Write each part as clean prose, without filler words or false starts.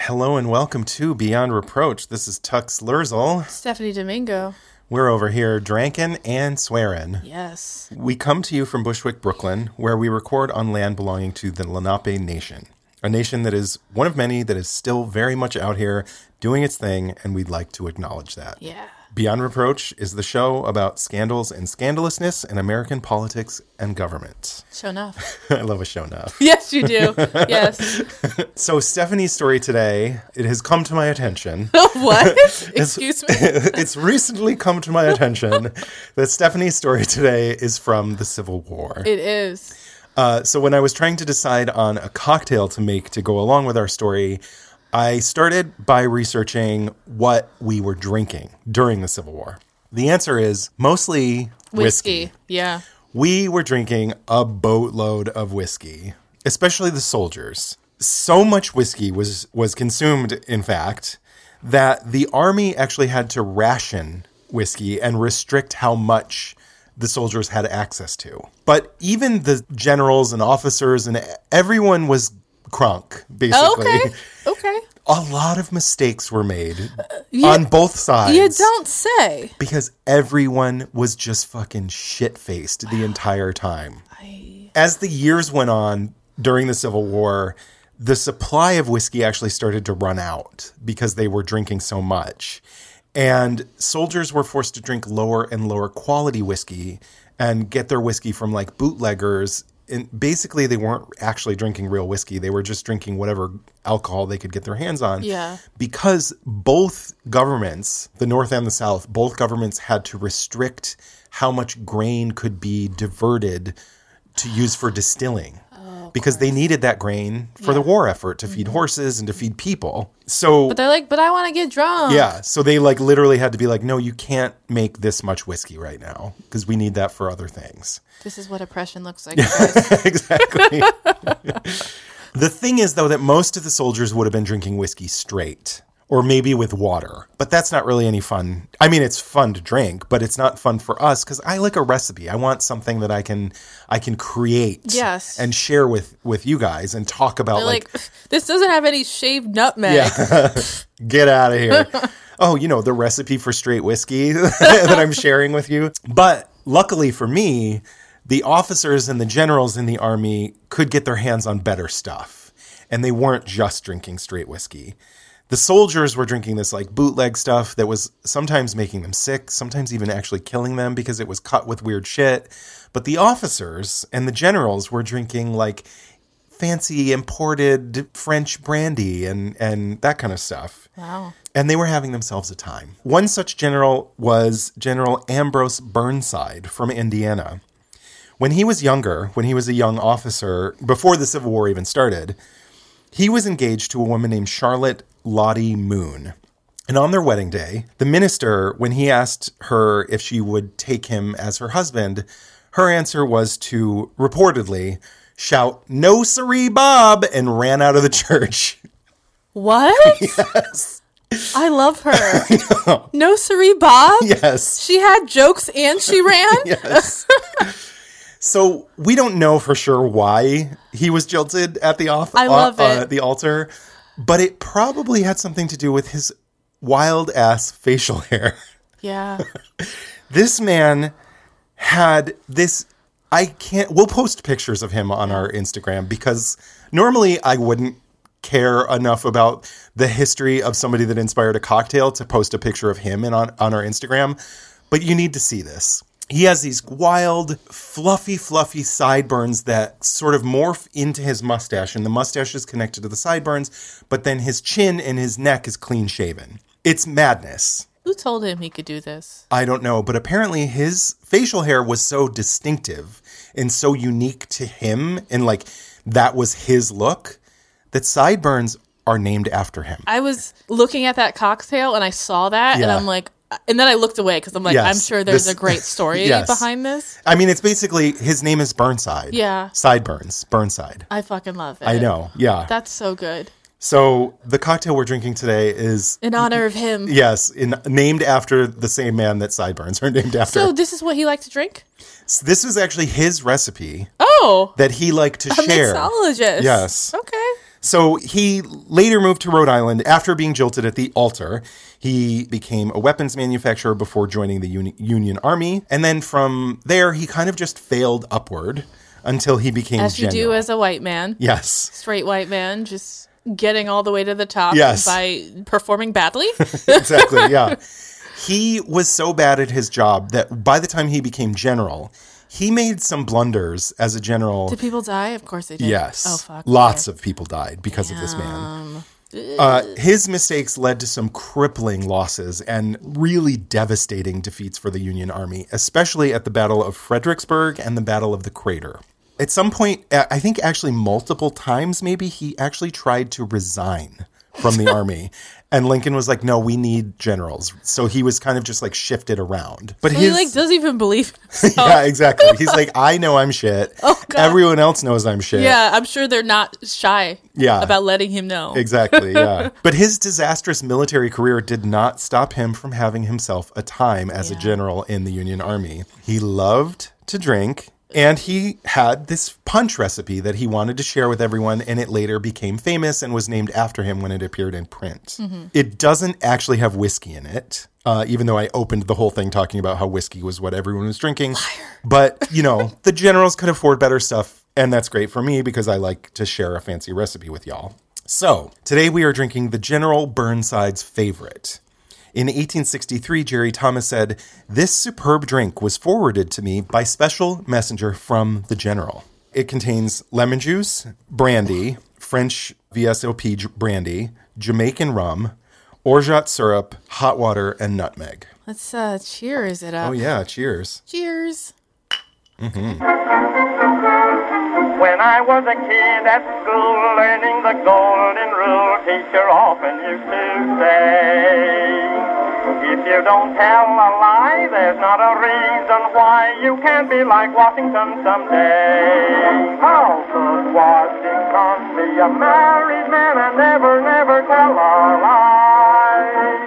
Hello and welcome to Beyond Reproach. This is Tux Lurzel. Stephanie Domingo. We're over here drankin' and swearin'. Yes. We come to you from Bushwick, Brooklyn, where we record on land belonging to the Lenape Nation. A nation that is one of many that is still very much out here doing its thing, and we'd like to acknowledge that. Yeah. Beyond Reproach is the show about scandals and scandalousness in American politics and government. Show enough. I love a show enough. Yes, you do. Yes. So Stephanie's story today, it has come to my attention. What? Excuse me? It's recently come to my attention that Stephanie's story today is from the Civil War. It is. So when I was trying to decide on a cocktail to make to go along with our story, I started by researching what we were drinking during the Civil War. The answer is mostly whiskey. Yeah. We were drinking a boatload of whiskey, especially the soldiers. So much whiskey was consumed, in fact, that the army actually had to ration whiskey and restrict how much the soldiers had access to. But even the generals and officers and everyone was crunk, basically. Okay. A lot of mistakes were made on both sides. You don't say. Because everyone was just fucking shit-faced the entire time. As the years went on during the Civil War, the supply of whiskey actually started to run out because they were drinking so much. And soldiers were forced to drink lower and lower quality whiskey and get their whiskey from like bootleggers. And basically, they weren't actually drinking real whiskey. They were just drinking whatever alcohol they could get their hands on. Yeah. Because both governments, the North and the South, both governments had to restrict how much grain could be diverted to use for distilling. Because they needed that grain for the war effort to feed horses and to feed people. So, but they're like, but I want to get drunk. Yeah. So they like literally had to be like, no, you can't make this much whiskey right now because we need that for other things. This is what oppression looks like, guys. Exactly. The thing is, though, that most of the soldiers would have been drinking whiskey straight or maybe with water. But that's not really any fun. I mean, it's fun to drink, but it's not fun for us because I like a recipe. I want something that I can create and share with you guys and talk about. They're like, this doesn't have any shaved nutmeg. Yeah. Get out of here. Oh, the recipe for straight whiskey that I'm sharing with you. But luckily for me, the officers and the generals in the army could get their hands on better stuff. And they weren't just drinking straight whiskey. The soldiers were drinking this like bootleg stuff that was sometimes making them sick, sometimes even actually killing them because it was cut with weird shit. But the officers and the generals were drinking like fancy imported French brandy and that kind of stuff. Wow. And they were having themselves a time. One such general was General Ambrose Burnside from Indiana. When he was younger, when he was a young officer, before the Civil War even started, he was engaged to a woman named Charlotte Lottie Moon. And on their wedding day, the minister, when he asked her if she would take him as her husband, her answer was to, reportedly, shout, "No siree, Bob," and ran out of the church. What? Yes. I love her. No siree, Bob? Yes. She had jokes and she ran? Yes. So we don't know for sure why he was jilted at the the altar, but it probably had something to do with his wild ass facial hair. Yeah. This man had this. We'll post pictures of him on our Instagram because normally I wouldn't care enough about the history of somebody that inspired a cocktail to post a picture of him on our Instagram, but you need to see this. He has these wild, fluffy sideburns that sort of morph into his mustache, and the mustache is connected to the sideburns, but then his chin and his neck is clean shaven. It's madness. Who told him he could do this? I don't know, but apparently his facial hair was so distinctive and so unique to him, and like that was his look, that sideburns are named after him. I was looking at that cocktail and I saw that and I'm like, and then I looked away because I'm like, I'm sure there's a great story behind this. I mean, it's basically, his name is Burnside. Yeah. Sideburns, Burnside. I fucking love it. I know, yeah. That's so good. So the cocktail we're drinking today is... in honor of him. Yes, named after the same man that sideburns are named after. So this is what he liked to drink? So this was actually his recipe. Oh. That he liked to share. A mixologist. Yes. Okay. So he later moved to Rhode Island after being jilted at the altar. He became a weapons manufacturer before joining the Union Army. And then from there, he kind of just failed upward until he became As you general. do as a white man. Yes. Straight white man, just getting all the way to the top by performing badly. Exactly, yeah. He was so bad at his job that by the time he became general, he made some blunders as a general. Did people die? Of course they did. Yes. Oh, fuck. Lots of people died because of this man. His mistakes led to some crippling losses and really devastating defeats for the Union Army, especially at the Battle of Fredericksburg and the Battle of the Crater. At some point, I think actually multiple times maybe, he actually tried to resign from the army. And Lincoln was like, no, we need generals. So he was kind of just like shifted around. But he doesn't even believe himself. Yeah, exactly. He's like, I know I'm shit. Oh, God. Everyone else knows I'm shit. Yeah, I'm sure they're not shy about letting him know. Exactly, yeah. But his disastrous military career did not stop him from having himself a time as a general in the Union Army. He loved to drink. And he had this punch recipe that he wanted to share with everyone, and it later became famous and was named after him when it appeared in print. Mm-hmm. It doesn't actually have whiskey in it, even though I opened the whole thing talking about how whiskey was what everyone was drinking. Liar. But, the generals could afford better stuff, and that's great for me because I like to share a fancy recipe with y'all. So, today we are drinking the General Burnside's favorite. In 1863, Jerry Thomas said, "This superb drink was forwarded to me by special messenger from the general. It contains lemon juice, brandy, French VSOP brandy, Jamaican rum, orgeat syrup, hot water, and nutmeg." Let's cheers it up. Oh, yeah, cheers. Cheers. Mm-hmm. When I was a kid at school learning the golden rule, teacher often used to say, if you don't tell a lie, there's not a reason why you can't be like Washington someday. How could Washington be a married man and never tell a lie?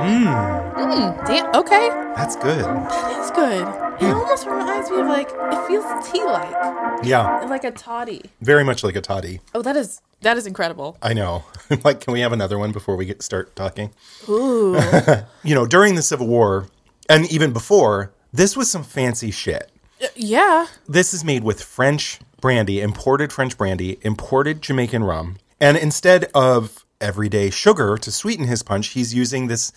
Damn, okay. That's good. That is good. It almost reminds me of it feels tea-like. Yeah. Like a toddy. Very much like a toddy. Oh, that is incredible. I know. Can we have another one before we start talking? Ooh. During the Civil War, and even before, this was some fancy shit. Yeah. This is made with French brandy, imported French brandy, imported Jamaican rum. And instead of everyday sugar to sweeten his punch, he's using this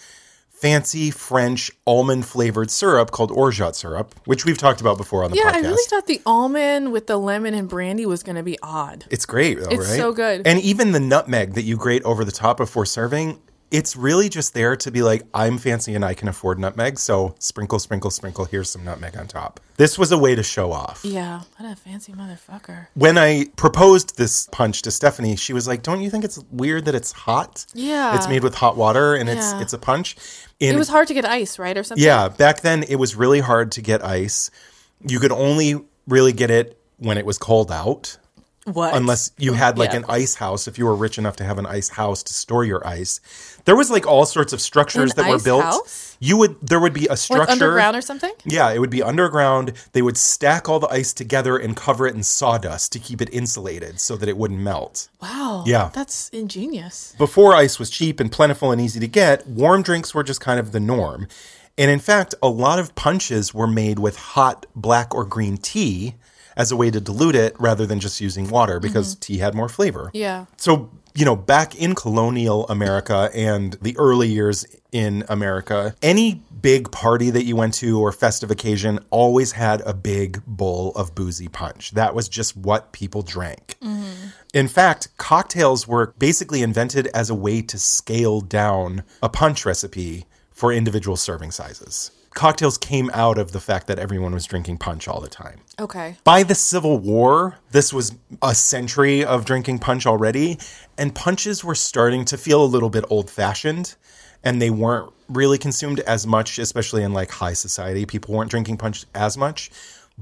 fancy French almond-flavored syrup called orgeat syrup, which we've talked about before on the podcast. Yeah, I really thought the almond with the lemon and brandy was going to be odd. It's great, though, It's so good. And even the nutmeg that you grate over the top before serving, it's really just there to be like, I'm fancy and I can afford nutmeg, so sprinkle, sprinkle, sprinkle, here's some nutmeg on top. This was a way to show off. Yeah, what a fancy motherfucker. When I proposed this punch to Stephanie, she was like, don't you think it's weird that it's hot? Yeah. It's made with hot water and it's a punch. It was hard to get ice, right, or something? Yeah, back then it was really hard to get ice. You could only really get it when it was cold out. What? Unless you had an ice house, if you were rich enough to have an ice house to store your ice. There was all sorts of structures that were built. House? There would be a structure. Underground or something? Yeah, it would be underground. They would stack all the ice together and cover it in sawdust to keep it insulated so that it wouldn't melt. Wow. Yeah. That's ingenious. Before ice was cheap and plentiful and easy to get, warm drinks were just kind of the norm. And in fact, a lot of punches were made with hot black or green tea as a way to dilute it rather than just using water because tea had more flavor. Yeah. So, back in colonial America and the early years in America, any big party that you went to or festive occasion always had a big bowl of boozy punch. That was just what people drank. Mm-hmm. In fact, cocktails were basically invented as a way to scale down a punch recipe for individual serving sizes. Cocktails came out of the fact that everyone was drinking punch all the time. Okay. By the Civil War, this was a century of drinking punch already, and punches were starting to feel a little bit old-fashioned, and they weren't really consumed as much, especially in high society. People weren't drinking punch as much,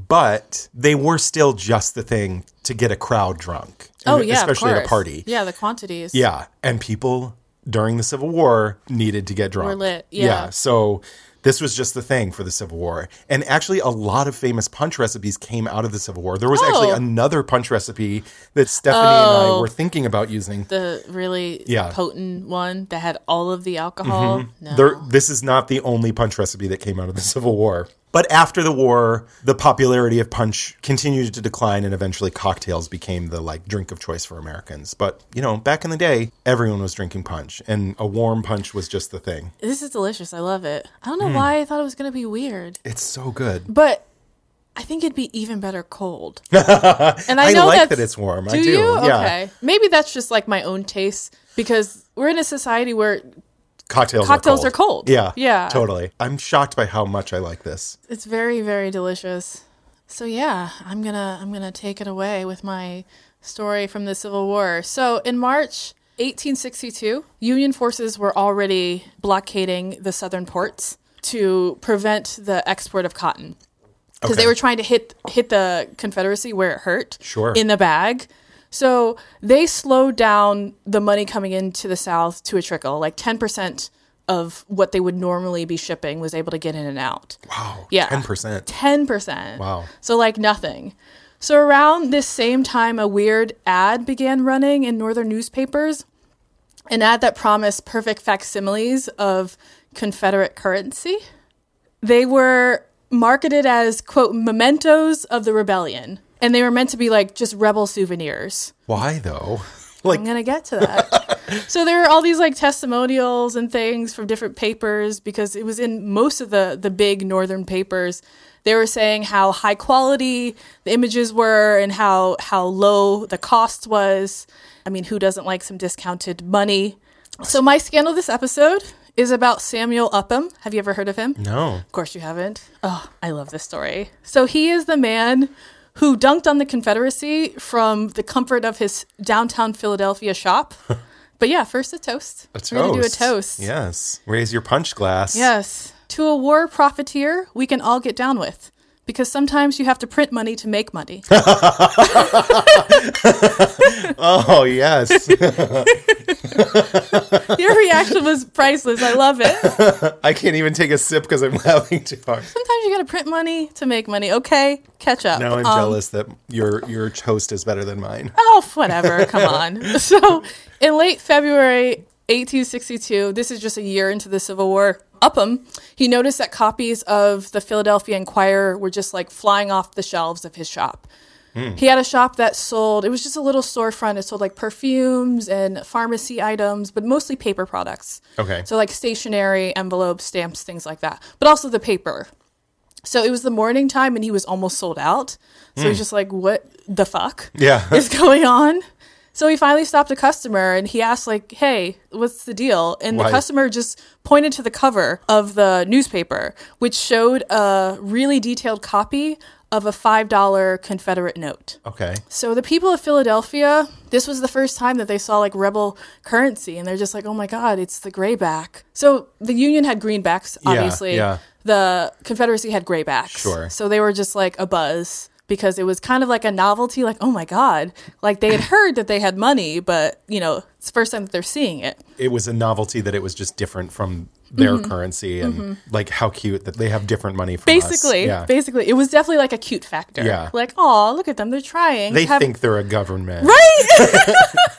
but they were still just the thing to get a crowd drunk. Oh, yeah, especially of course. at a party. Yeah, the quantities. Yeah, and people during the Civil War needed to get drunk. Were lit, yeah. So This was just the thing for the Civil War. And actually, a lot of famous punch recipes came out of the Civil War. There was actually another punch recipe that Stephanie and I were thinking about using. The really potent one that had all of the alcohol? No. This is not the only punch recipe that came out of the Civil War. But after the war, the popularity of punch continued to decline, and eventually cocktails became the drink of choice for Americans. But, back in the day, everyone was drinking punch, and a warm punch was just the thing. This is delicious. I love it. I don't know why I thought it was going to be weird. It's so good. But I think it'd be even better cold. And I know like that it's warm. I do. You? Yeah. Okay. Maybe that's just my own taste, because we're in a society where Cocktails are cold. Yeah, totally. I'm shocked by how much I like this. It's very, very delicious. So yeah, I'm gonna take it away with my story from the Civil War. So in March 1862, Union forces were already blockading the southern ports to prevent the export of cotton, because they were trying to hit the Confederacy where it hurt, in the bag. So they slowed down the money coming into the South to a trickle. 10% of what they would normally be shipping was able to get in and out. Wow. Yeah. 10%. 10%. Wow. So nothing. So around this same time, a weird ad began running in northern newspapers. An ad that promised perfect facsimiles of Confederate currency. They were marketed as, quote, mementos of the rebellion. And they were meant to be just rebel souvenirs. Why, though? I'm going to get to that. So there are all these testimonials and things from different papers, because it was in most of the big northern papers. They were saying how high quality the images were and how low the cost was. I mean, who doesn't like some discounted money? So my scandal this episode is about Samuel Upham. Have you ever heard of him? No. Of course you haven't. Oh, I love this story. So he is the man who dunked on the Confederacy from the comfort of his downtown Philadelphia shop. But yeah, first a toast. We're going to do a toast. Yes. Raise your punch glass. Yes. To a war profiteer we can all get down with. Because sometimes you have to print money to make money. Oh, yes. Your reaction was priceless. I love it. I can't even take a sip because I'm laughing too hard. Sometimes you got to print money to make money. Okay, catch up. Now I'm jealous that your toast is better than mine. Oh, whatever. Come on. So in late February 1862, this is just a year into the Civil War, Upham, he noticed that copies of the Philadelphia Inquirer were just flying off the shelves of his shop. He had a shop that sold, it was just a little storefront. It sold perfumes and pharmacy items, but mostly paper products. Okay. So stationery, envelopes, stamps, things like that, but also the paper. So it was the morning time and he was almost sold out. So he's just what the fuck is going on? So he finally stopped a customer and he asked hey, what's the deal? And the customer just pointed to the cover of the newspaper, which showed a really detailed copy of a $5 Confederate note. Okay. So the people of Philadelphia, this was the first time that they saw rebel currency, and they're just oh my God, it's the grayback. So the Union had greenbacks, obviously. Yeah. The Confederacy had graybacks. Sure. So they were just a buzz, because it was kind of a novelty, oh my God. They had heard that they had money, but, it's the first time that they're seeing it. It was a novelty that it was just different from their currency, and how cute that they have different money from us. Basically. It was definitely a cute factor. Yeah. Oh, look at them. They're trying. They think they're a government. Right?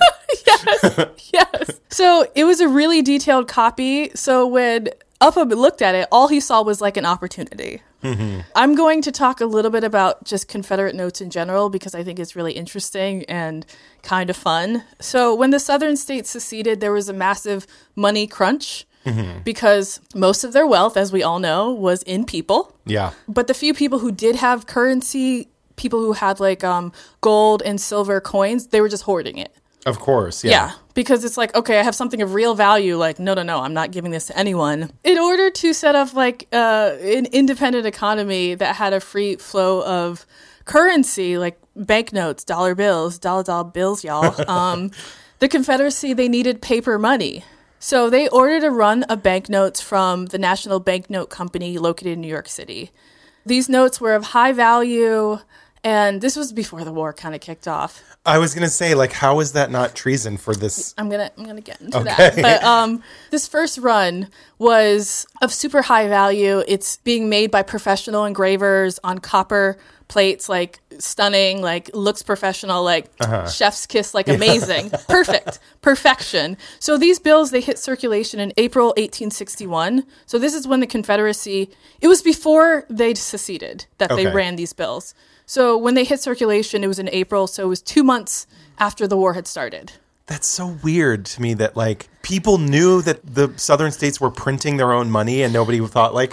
Yes. So it was a really detailed copy. So when Upham looked at it, all he saw was an opportunity. I'm going to talk a little bit about just Confederate notes in general, because I think it's really interesting and kind of fun. So when the southern states seceded, there was a massive money crunch, because most of their wealth, as we all know, was in people. Yeah. But the few people who did have currency, people who had gold and silver coins, they were just hoarding it. Of course, yeah. Yeah, because it's okay, I have something of real value. No, I'm not giving this to anyone. In order to set up an independent economy that had a free flow of currency, banknotes, dollar bills, y'all. The Confederacy, they needed paper money. So they ordered a run of banknotes from the National Banknote Company located in New York City. These notes were of high value And this was before the war kind of kicked off. I was going to say, like, how is that not treason for this? I'm gonna get into that. But this first run was of super high value. It's being made by professional engravers on copper plates, like stunning, like looks professional, like chef's kiss, like amazing, perfection. So these bills, they hit circulation in April 1861. So this is when the Confederacy, it was before they seceded that they ran these bills. So when they hit circulation, it was in April. So it was 2 months after the war had started. That's so weird to me that, like, people knew that the southern states were printing their own money and nobody thought, like,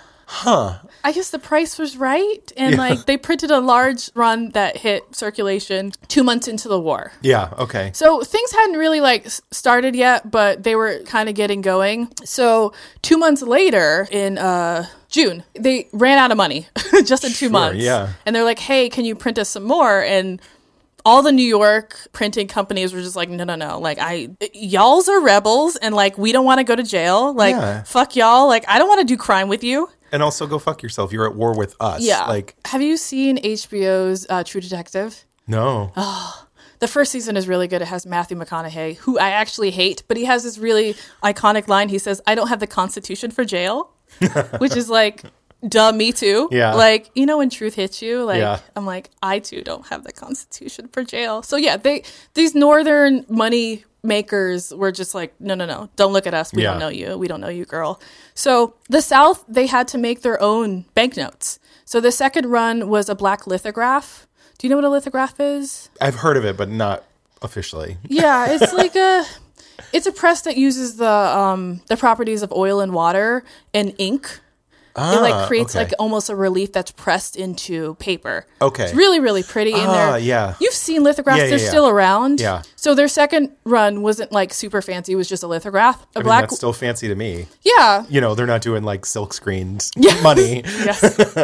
I guess the price was right. And, like, they printed a large run that hit circulation 2 months into the war. Yeah, okay. So things hadn't really, like, started yet, but they were kind of getting going. So 2 months later, in June, they ran out of money just in 2 months. Yeah. And they're like, hey, can you print us some more? And all the New York printing companies were just like, no. Like, y'all's are rebels, and, like, we don't want to go to jail. Like, fuck y'all. Like, I don't want to do crime with you. And also go fuck yourself. You're at war with us. Yeah. Like, have you seen HBO's True Detective? no. The first season is really good. It has Matthew McConaughey, who I actually hate, but he has this really iconic line. He says, I don't have the Constitution for jail, which is like, duh, me too. Yeah. Like, you know, when truth hits you, like, Yeah. I'm like, I too don't have the Constitution for jail. So yeah, these northern money makers were just like, no, don't look at us. We don't know you. We don't know you, girl. So the South, they had to make their own banknotes. So the second run was a black lithograph. Do you know what a lithograph is? I've heard of it, but not officially. Yeah, it's like it's a press that uses the properties of oil and water and ink. It like creates like almost a relief that's pressed into paper. Okay. It's really, really pretty in there. Yeah. You've seen lithographs. Yeah, They're still around. Yeah. So their second run wasn't like super fancy. It was just a lithograph. I mean, that's still fancy to me. Yeah. You know, they're not doing like silk screened money. Yes.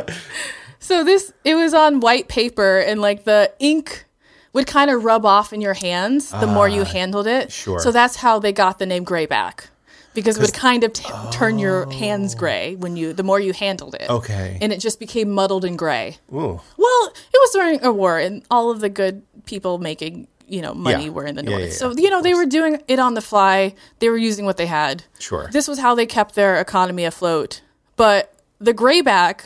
So it was on white paper, and like the ink would kind of rub off in your hands the more you handled it. Sure. So that's how they got the name Grayback. Because it would kind of turn your hands gray the more you handled it. Okay. And it just became muddled and gray. Ooh. Well, it was during a war, and all of the good people making, money were in the North. So, they were doing it on the fly. They were using what they had. Sure. This was how they kept their economy afloat. But the Grayback,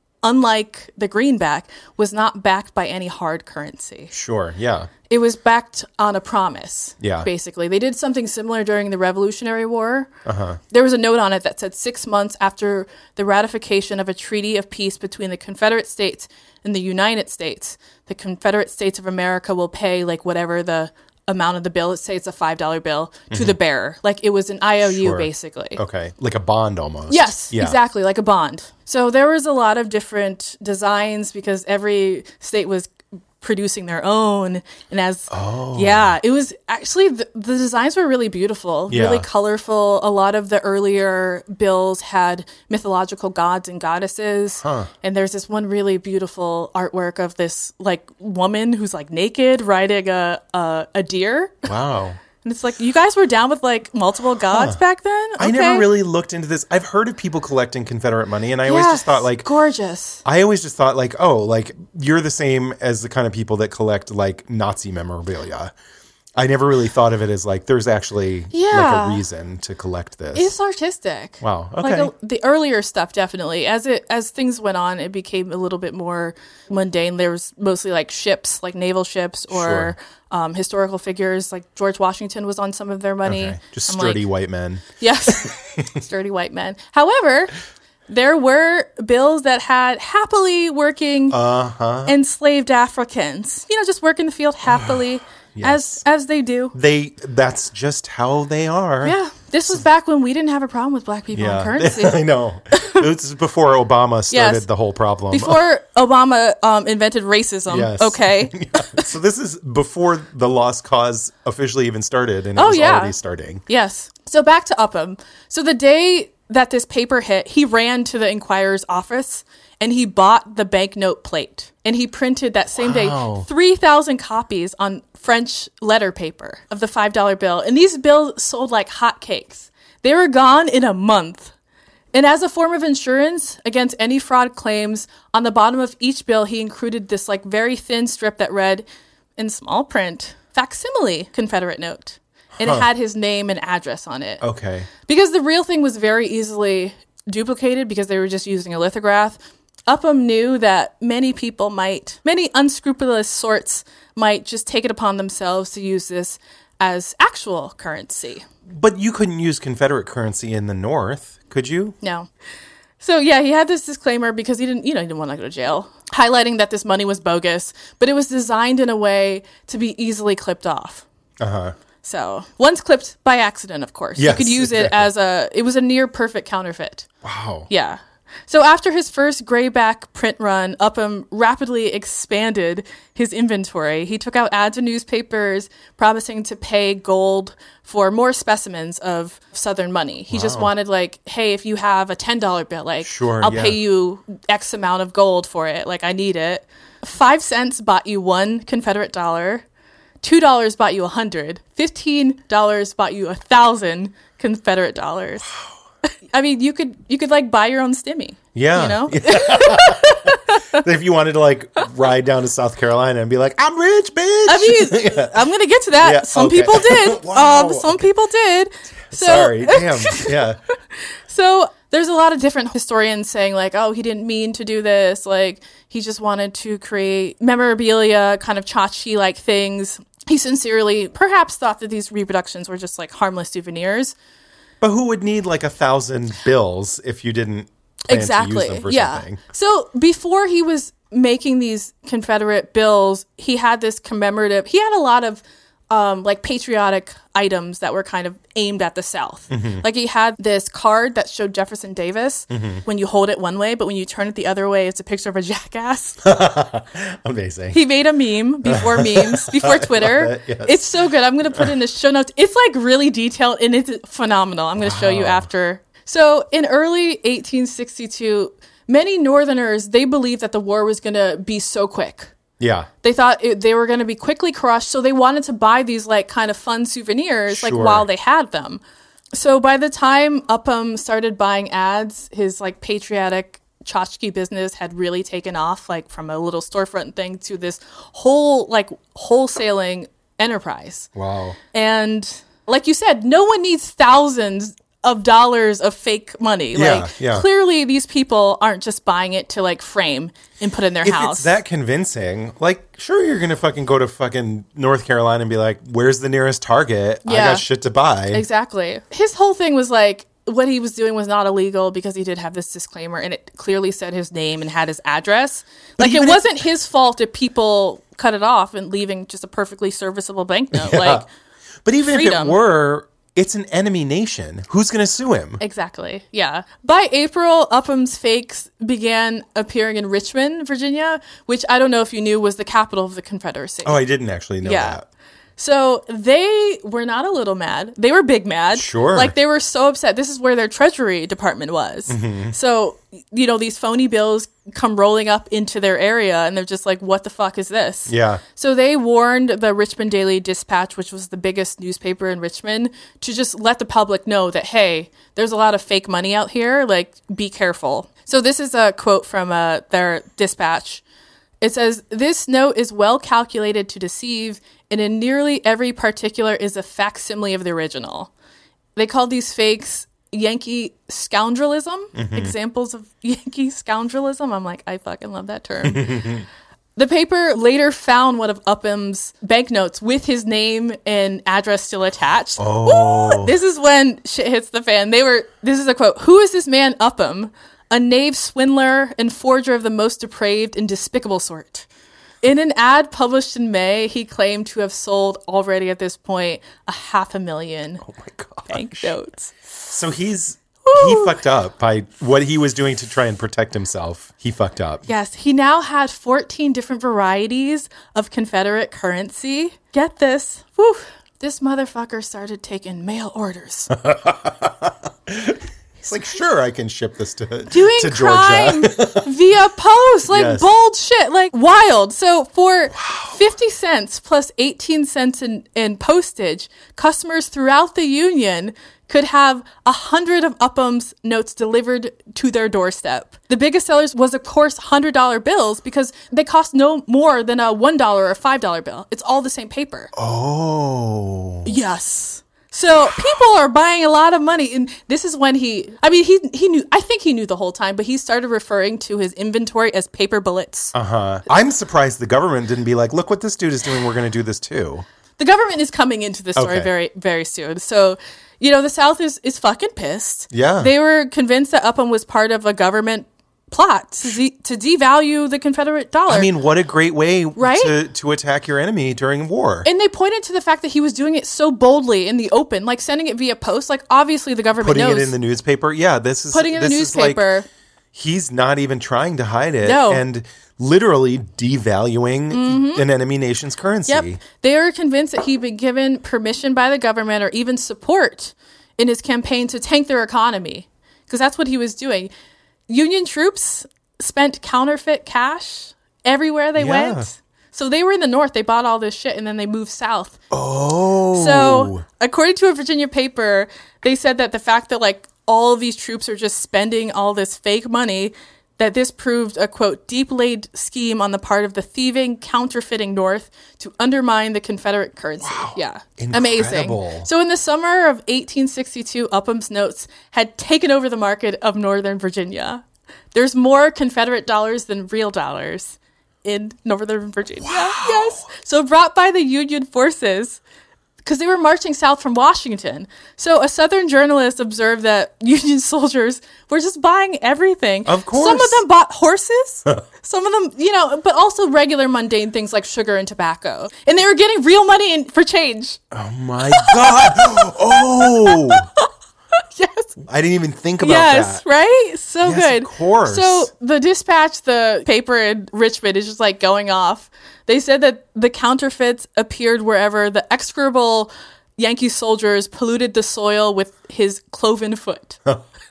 unlike the Greenback, was not backed by any hard currency. Sure, yeah. It was backed on a promise, Yeah. basically. They did something similar during the Revolutionary War. There was a note on it that said 6 months after the ratification of a treaty of peace between the Confederate States and the United States, the Confederate States of America will pay like whatever the amount of the bill, let's say it's a $5 bill, to the bearer. Like it was an IOU, Sure. basically. Okay. Like a bond almost. Yes, Yeah. exactly, like a bond. So there was a lot of different designs because every state was producing their own, and it was actually the designs were really beautiful, really colorful. A lot of the earlier bills had mythological gods and goddesses, and there's this one really beautiful artwork of this like woman who's like naked riding a deer. Wow. And it's like, you guys were down with like multiple gods back then? I Okay. never really looked into this. I've heard of people collecting Confederate money, and I always just thought like gorgeous. I always just thought like, oh, like you're the same as the kind of people that collect like Nazi memorabilia. I never really thought of it as like there's actually like a reason to collect this. It's artistic. Wow. Okay. Like the earlier stuff, definitely. As things went on, it became a little bit more mundane. There was mostly like ships, like naval ships, or historical figures. Like George Washington was on some of their money. Okay. Just sturdy white men. Yes, sturdy white men. However, there were bills that had happily working enslaved Africans. Just work in the field happily. Yes. As they do. That's just how they are. Yeah. This was back when we didn't have a problem with black people on currency. I know. This is before Obama started the whole problem. Before Obama invented racism. Yes. Okay. So this is before the lost cause officially even started, and it was already starting. Yes. So back to Upham. So the day that this paper hit, he ran to the Enquirer's office and he bought the banknote plate. And he printed that same day 3,000 copies on French letter paper of the $5 bill. And these bills sold like hotcakes. They were gone in a month. And as a form of insurance against any fraud claims, on the bottom of each bill, he included this like very thin strip that read, in small print, facsimile Confederate note. And it had his name and address on it. Okay. Because the real thing was very easily duplicated because they were just using a lithograph. Upham knew that many unscrupulous sorts might just take it upon themselves to use this as actual currency. But you couldn't use Confederate currency in the North, could you? No. So yeah, he had this disclaimer because he didn't want to go to jail, highlighting that this money was bogus, but it was designed in a way to be easily clipped off. Uh-huh. So once clipped by accident, of course. Yes, you could use it as it was a near perfect counterfeit. Wow. Yeah. So after his first grayback print run, Upham rapidly expanded his inventory. He took out ads in newspapers promising to pay gold for more specimens of Southern money. He just wanted like, hey, if you have a $10 bill, like, sure, I'll pay you X amount of gold for it. Like, I need it. 5 cents bought you one Confederate dollar. $2 bought you 100. $15 bought you 1,000 Confederate dollars. Wow. I mean, you could like buy your own stimmy. Yeah. You know? If you wanted to like ride down to South Carolina and be like, I'm rich, bitch. I mean, I'm going to get to that. Yeah, some okay. people did. Wow. Some people did. So, sorry. Damn. Yeah. So there's a lot of different historians saying like, oh, he didn't mean to do this. Like, he just wanted to create memorabilia, kind of tchotchke-like things. He sincerely perhaps thought that these reproductions were just like harmless souvenirs. But who would need like 1,000 bills if you didn't plan to use them for something? So before he was making these Confederate bills, he had this commemorative, he had a lot of like patriotic items that were kind of aimed at the South. Mm-hmm. Like he had this card that showed Jefferson Davis when you hold it one way, but when you turn it the other way, it's a picture of a jackass. Amazing. He made a meme before before Twitter. Yes. It's so good. I'm going to put it in the show notes. It's like really detailed and it's phenomenal. I'm going to show you after. So in early 1862, many Northerners, they believed that the war was going to be so quick. Yeah. They thought they were going to be quickly crushed, so they wanted to buy these like kind of fun souvenirs like while they had them. So by the time Upham started buying ads, his like patriotic tchotchke business had really taken off, like from a little storefront thing to this whole like wholesaling enterprise. Wow. And like you said, no one needs thousands of dollars of fake money. Clearly these people aren't just buying it to like frame and put in their house. If it's that convincing, like, sure, you're going to fucking go to fucking North Carolina and be like, where's the nearest Target? Yeah. I got shit to buy. Exactly. His whole thing was like, what he was doing was not illegal because he did have this disclaimer and it clearly said his name and had his address. Like, it wasn't his fault if people cut it off and leaving just a perfectly serviceable banknote. Yeah. Like, but even freedom. If it were, it's an enemy nation. Who's going to sue him? Exactly. Yeah. By April, Upham's fakes began appearing in Richmond, Virginia, which I don't know if you knew was the capital of the Confederacy. Oh, I didn't actually know that. So they were not a little mad. They were big mad. Sure. Like, they were so upset. This is where their Treasury Department was. Mm-hmm. So, you know, these phony bills come rolling up into their area, and they're just like, what the fuck is this? Yeah. So they warned the Richmond Daily Dispatch, which was the biggest newspaper in Richmond, to just let the public know that, hey, there's a lot of fake money out here. Like, be careful. So this is a quote from their dispatch. It says, "This note is well calculated to deceive, and in nearly every particular is a facsimile of the original." They called these fakes Yankee scoundrelism, examples of Yankee scoundrelism. I'm like, I fucking love that term. The paper later found one of Upham's banknotes with his name and address still attached. Oh. Ooh, this is when shit hits the fan. This is a quote. "Who is this man Upham? A knave swindler and forger of the most depraved and despicable sort." In an ad published in May, he claimed to have sold already at this point 500,000 banknotes. So he fucked up by what he was doing to try and protect himself. He fucked up. Yes, he now had 14 different varieties of Confederate currency. Get this. Whew. This motherfucker started taking mail orders. It's like, sure, I can ship this to doing to crime Georgia. via post, like Yes. bold shit, like wild. So for 50 cents plus 18 cents in postage, customers throughout the Union could have 100 of Upham's notes delivered to their doorstep. The biggest sellers was, of course, $100 bills because they cost no more than a $1 or $5 bill. It's all the same paper. Oh. Yes. So people are buying a lot of money. And this is when he knew, I think he knew the whole time, but he started referring to his inventory as paper bullets. I'm surprised the government didn't be like, look what this dude is doing. We're going to do this too. The government is coming into the story Okay. very, very soon. So, the South is fucking pissed. Yeah. They were convinced that Upham was part of a government plot to devalue the Confederate dollar. I mean, what a great way Right? to attack your enemy during war. And they pointed to the fact that he was doing it so boldly in the open, like sending it via post. Like, obviously the government Putting knows. it in the newspaper. Yeah, this is Putting it in the this is like, newspaper. he's not even trying to hide it. No. And literally devaluing an enemy nation's currency. Yep. They were convinced that he'd been given permission by the government or even support in his campaign to tank their economy, because that's what he was doing. Union troops spent counterfeit cash everywhere they Yeah. went. So they were in the North. They bought all this shit and then they moved south. Oh. So according to a Virginia paper, they said that the fact that like all of these troops are just spending all this fake money, that this proved a, quote, deep-laid scheme on the part of the thieving, counterfeiting North to undermine the Confederate currency. Wow. Yeah. Incredible. Amazing. So in the summer of 1862, Upham's notes had taken over the market of Northern Virginia. There's more Confederate dollars than real dollars in Northern Virginia. Wow. Yes. So brought by the Union forces, because they were marching south from Washington. So a Southern journalist observed that Union soldiers were just buying everything. Of course. Some of them bought horses. Some of them, but also regular mundane things like sugar and tobacco. And they were getting real money for change. Oh my God. Oh. Yes. I didn't even think about Yes, that. right? So Yes, good. of course. So the Dispatch, the paper in Richmond, is just like going off. They said that the counterfeits appeared wherever the execrable Yankee soldiers polluted the soil with his cloven foot.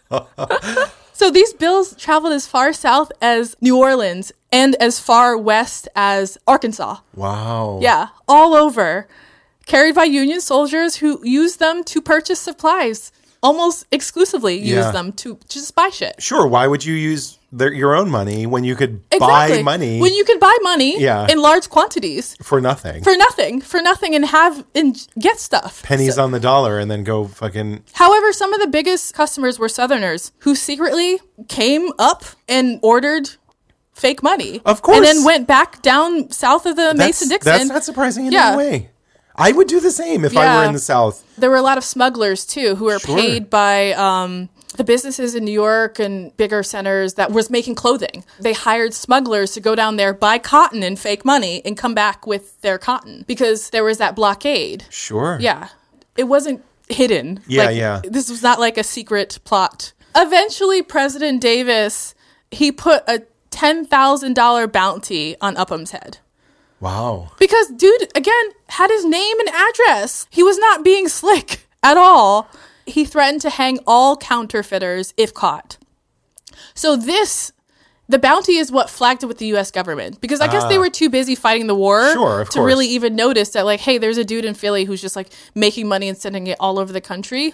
So these bills traveled as far south as New Orleans and as far west as Arkansas. Wow. Yeah, all over. Carried by Union soldiers who used them to purchase supplies. Almost exclusively use Yeah. them to just buy shit. Sure. Why would you use your own money when you could buy money When you could buy money Yeah. in large quantities for nothing? for nothing and get stuff. Pennies So- on the dollar and then go fucking... However, some of the biggest customers were Southerners who secretly came up and ordered fake money. Of course. And then went back down south of the Mason-Dixon. That's not surprising in Yeah. any way. I would do the same if I were Yeah. in the South. There were a lot of smugglers too who were Sure. paid by the businesses in New York and bigger centers that was making clothing. They hired smugglers to go down there, buy cotton and fake money, and come back with their cotton because there was that blockade. Sure. Yeah, it wasn't hidden. Yeah, yeah. This was not like a secret plot. Eventually, President Davis, he put a $10,000 bounty on Upham's head. Wow. Because dude, again, had his name and address. He was not being slick at all. He threatened to hang all counterfeiters if caught. So the bounty is what flagged it with the U.S. government. Because I guess they were too busy fighting the war Sure, of to course. really even notice that, like, hey, there's a dude in Philly who's just, like, making money and sending it all over the country.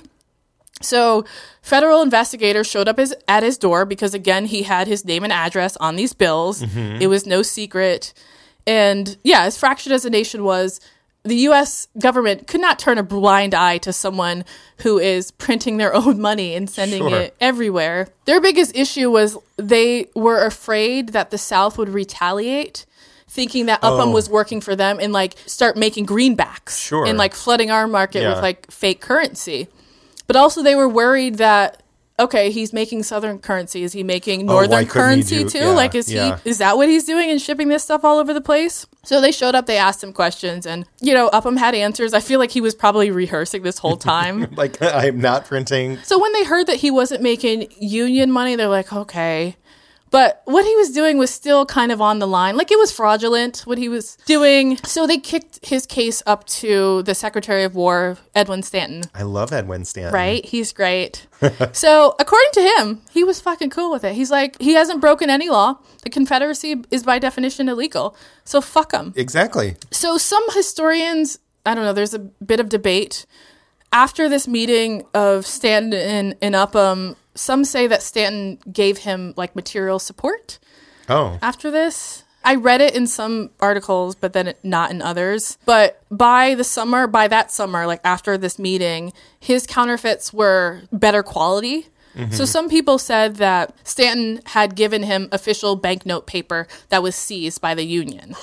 So federal investigators showed up at his door because, again, he had his name and address on these bills. Mm-hmm. It was no secret. And yeah, as fractured as the nation was, the U.S. government could not turn a blind eye to someone who is printing their own money and sending Sure. it everywhere. Their biggest issue was they were afraid that the South would retaliate, thinking that Upham was working for them and like start making greenbacks Sure. and like flooding our market Yeah. with like fake currency. But also they were worried that, okay, he's making Southern currency. Is he making why Northern couldn't he currency do- too? yeah, Like, is that what he's doing and shipping this stuff all over the place? So they showed up, they asked him questions, and, Upham had answers. I feel like he was probably rehearsing this whole time. Like, I'm not printing. So when they heard that he wasn't making Union money, they're like, okay. But what he was doing was still kind of on the line. Like, it was fraudulent, what he was doing. So they kicked his case up to the Secretary of War, Edwin Stanton. I love Edwin Stanton. Right? He's great. So according to him, he was fucking cool with it. He's like, he hasn't broken any law. The Confederacy is by definition illegal. So fuck him. Exactly. So some historians, I don't know, there's a bit of debate. After this meeting of Stanton and Upham, some say that Stanton gave him like material support. Oh. After this, I read it in some articles, but then not in others. But by that summer, like after this meeting, his counterfeits were better quality. So some people said that Stanton had given him official banknote paper that was seized by the Union.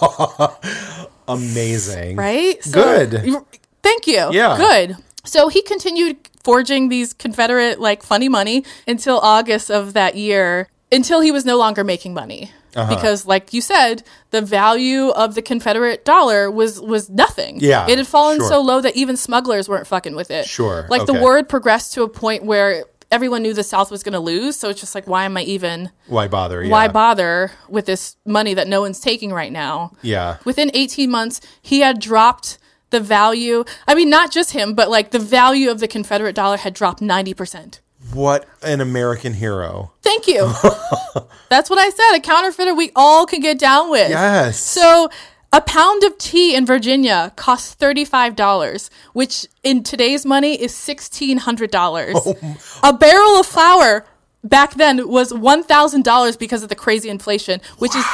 Amazing. Right? Good. Thank you. Yeah. Good. So he continued forging these Confederate, like, funny money until August of that year, until he was no longer making money. Because, like you said, the value of the Confederate dollar was nothing. Yeah, It had fallen sure. so low that even smugglers weren't fucking with it. Sure, Like, the okay. word progressed to a point where everyone knew the South was going to lose. So it's just like, why bother? Yeah. Why bother with this money that no one's taking right now? Yeah. Within 18 months, he had dropped the value. I mean, not just him, but like the value of the Confederate dollar had dropped 90%. What an American hero. Thank you. That's what I said. A counterfeiter we all can get down with. Yes. So a pound of tea in Virginia costs $35, which in today's money is $1,600. A barrel of flour back then was $1,000 because of the crazy inflation, which is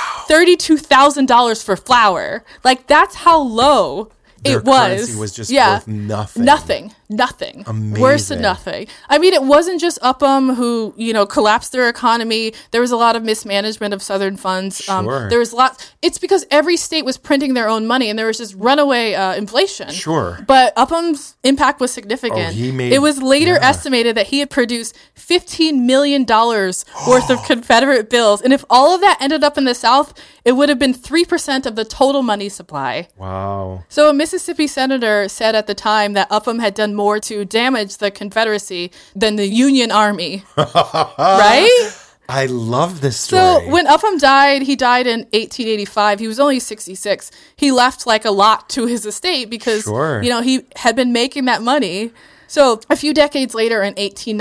$32,000 for flour. Like, that's how low Their it was. currency was just worth nothing. Nothing. Amazing. Worse than nothing. I mean, it wasn't just Upham who, collapsed their economy. There was a lot of mismanagement of Southern funds. Sure. There was lots. It's because every state was printing their own money and there was just runaway inflation. Sure. But Upham's impact was significant. It was later estimated that he had produced $15 million worth of Confederate bills. And if all of that ended up in the South, it would have been 3% of the total money supply. Wow. So a Mississippi senator said at the time that Upham had done more to damage the Confederacy than the Union Army. Right? I love this story. So when Upham died, he died in 1885. He was only 66. He left like a lot to his estate because, he had been making that money. So a few decades later in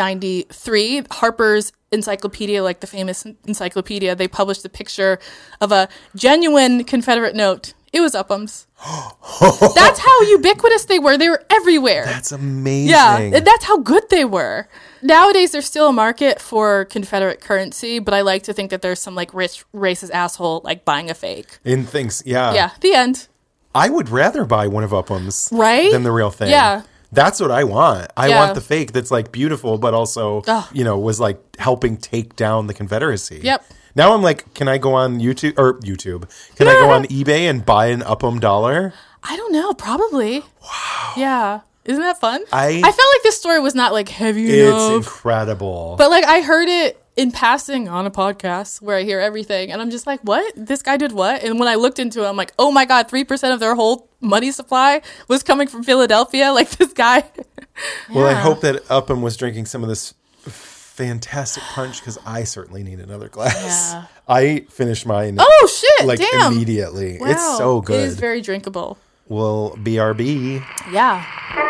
1893, Harper's Encyclopedia, like the famous encyclopedia, they published a picture of a genuine Confederate note. It was Upham's. That's how ubiquitous they were. They were everywhere. That's amazing. Yeah, and that's how good they were. Nowadays, there's still a market for Confederate currency, but I like to think that there's some like rich racist asshole like buying a fake. In things, yeah. Yeah, the end. I would rather buy one of Upham's than the real thing. Yeah. That's what I want. I want the fake that's like beautiful, but also, was like helping take down the Confederacy. Yep. Now I'm like, can I go on YouTube? Can I go on eBay and buy an Upham dollar? I don't know. Probably. Wow. Yeah. Isn't that fun? I felt like this story was not like heavy enough. It's incredible. But like I heard it in passing on a podcast where I hear everything. And I'm just like, what? This guy did what? And when I looked into it, I'm like, oh my God, 3% of their whole money supply was coming from Philadelphia. Like this guy. Well, I hope that Upham was drinking some of this fantastic punch because I certainly need another glass. Yeah. I finished mine. Oh shit! Like damn. immediately. Wow. It's so good. It is very drinkable. Well, BRB. Yeah.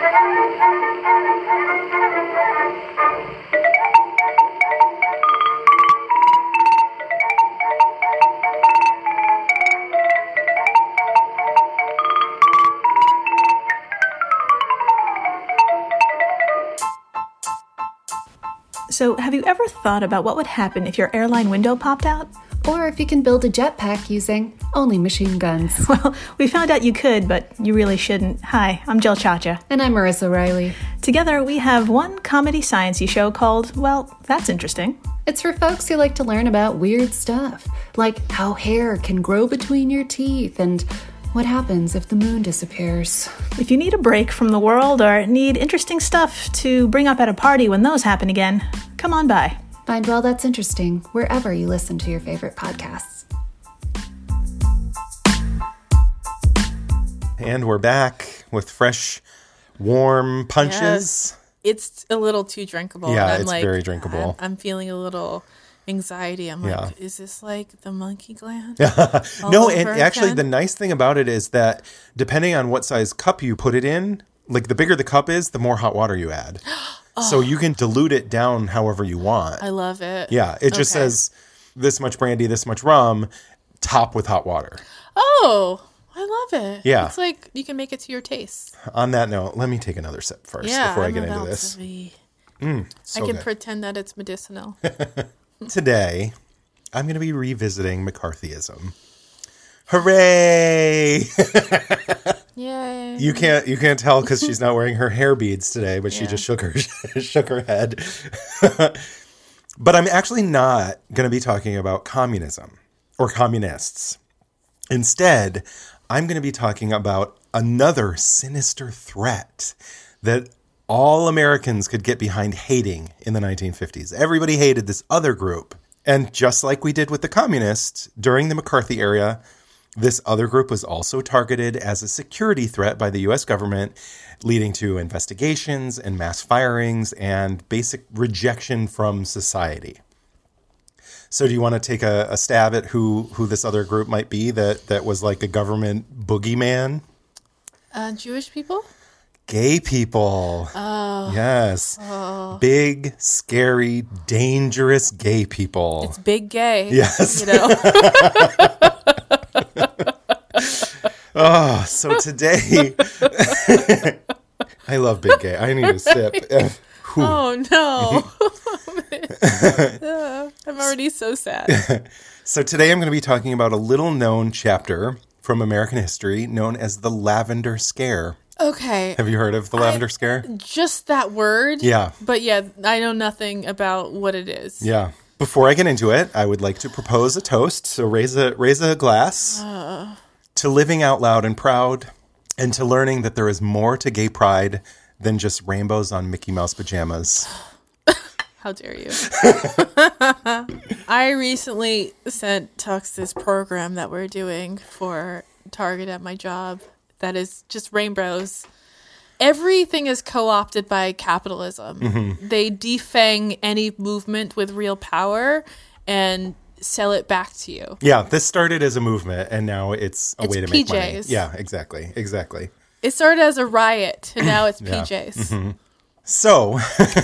So, have you ever thought about what would happen if your airline window popped out? Or if you can build a jetpack using only machine guns. Well, we found out you could, but you really shouldn't. Hi, I'm Jill Chacha. And I'm Marissa Riley. Together, we have one comedy sciencey show called, well, That's Interesting. It's for folks who like to learn about weird stuff, like how hair can grow between your teeth and what happens if the moon disappears. If you need a break from the world or need interesting stuff to bring up at a party when those happen again, come on by. Find Well That's Interesting wherever you listen to your favorite podcasts. And we're back with fresh, warm punches. Yes. It's a little too drinkable. Yeah, and I'm it's like, very drinkable. I'm feeling a little anxiety. I'm Yeah. like, is this like the monkey gland? No, and over actually again? the nice thing about it is that depending on what size cup you put it in, like the bigger the cup is, the more hot water you add. So you can dilute it down however you want. I love it. Yeah, it just Okay. says this much brandy, this much rum, top with hot water. Oh, I love it. Yeah. It's like you can make it to your taste. On that note, let me take another sip first before I get into this. So I can good. pretend that it's medicinal. Today, I'm going to be revisiting McCarthyism. Hooray! Yay. You can't tell because she's not wearing her hair beads today, but she Yeah. just shook her head. But I'm actually not going to be talking about communism or communists. Instead, I'm going to be talking about another sinister threat that all Americans could get behind hating in the 1950s. Everybody hated this other group. And just like we did with the communists during the McCarthy era, this other group was also targeted as a security threat by the U.S. government, leading to investigations and mass firings and basic rejection from society. So do you want to take a stab at who this other group might be that was like a government boogeyman? Jewish people? Gay people. Oh. Yes. Oh. Big, scary, dangerous gay people. It's big gay. Yes. You know? Oh, so today, I love big gay. I need a sip. Oh, no. I'm already so sad. So today I'm going to be talking about a little known chapter from American history known as the Lavender Scare. Okay. Have you heard of the Lavender Scare? Just that word. Yeah. But yeah, I know nothing about what it is. Yeah. Before I get into it, I would like to propose a toast. So raise a glass to living out loud and proud, and to learning that there is more to gay pride than just rainbows on Mickey Mouse pajamas. How dare you? I recently sent Tux this program that we're doing for Target at my job that is just rainbows. Everything is co-opted by capitalism. Mm-hmm. They defang any movement with real power and sell it back to you. Yeah, this started as a movement, and now it's a way to make money. PJs. Yeah, exactly. It started as a riot, and now it's PJs. Mm-hmm. So,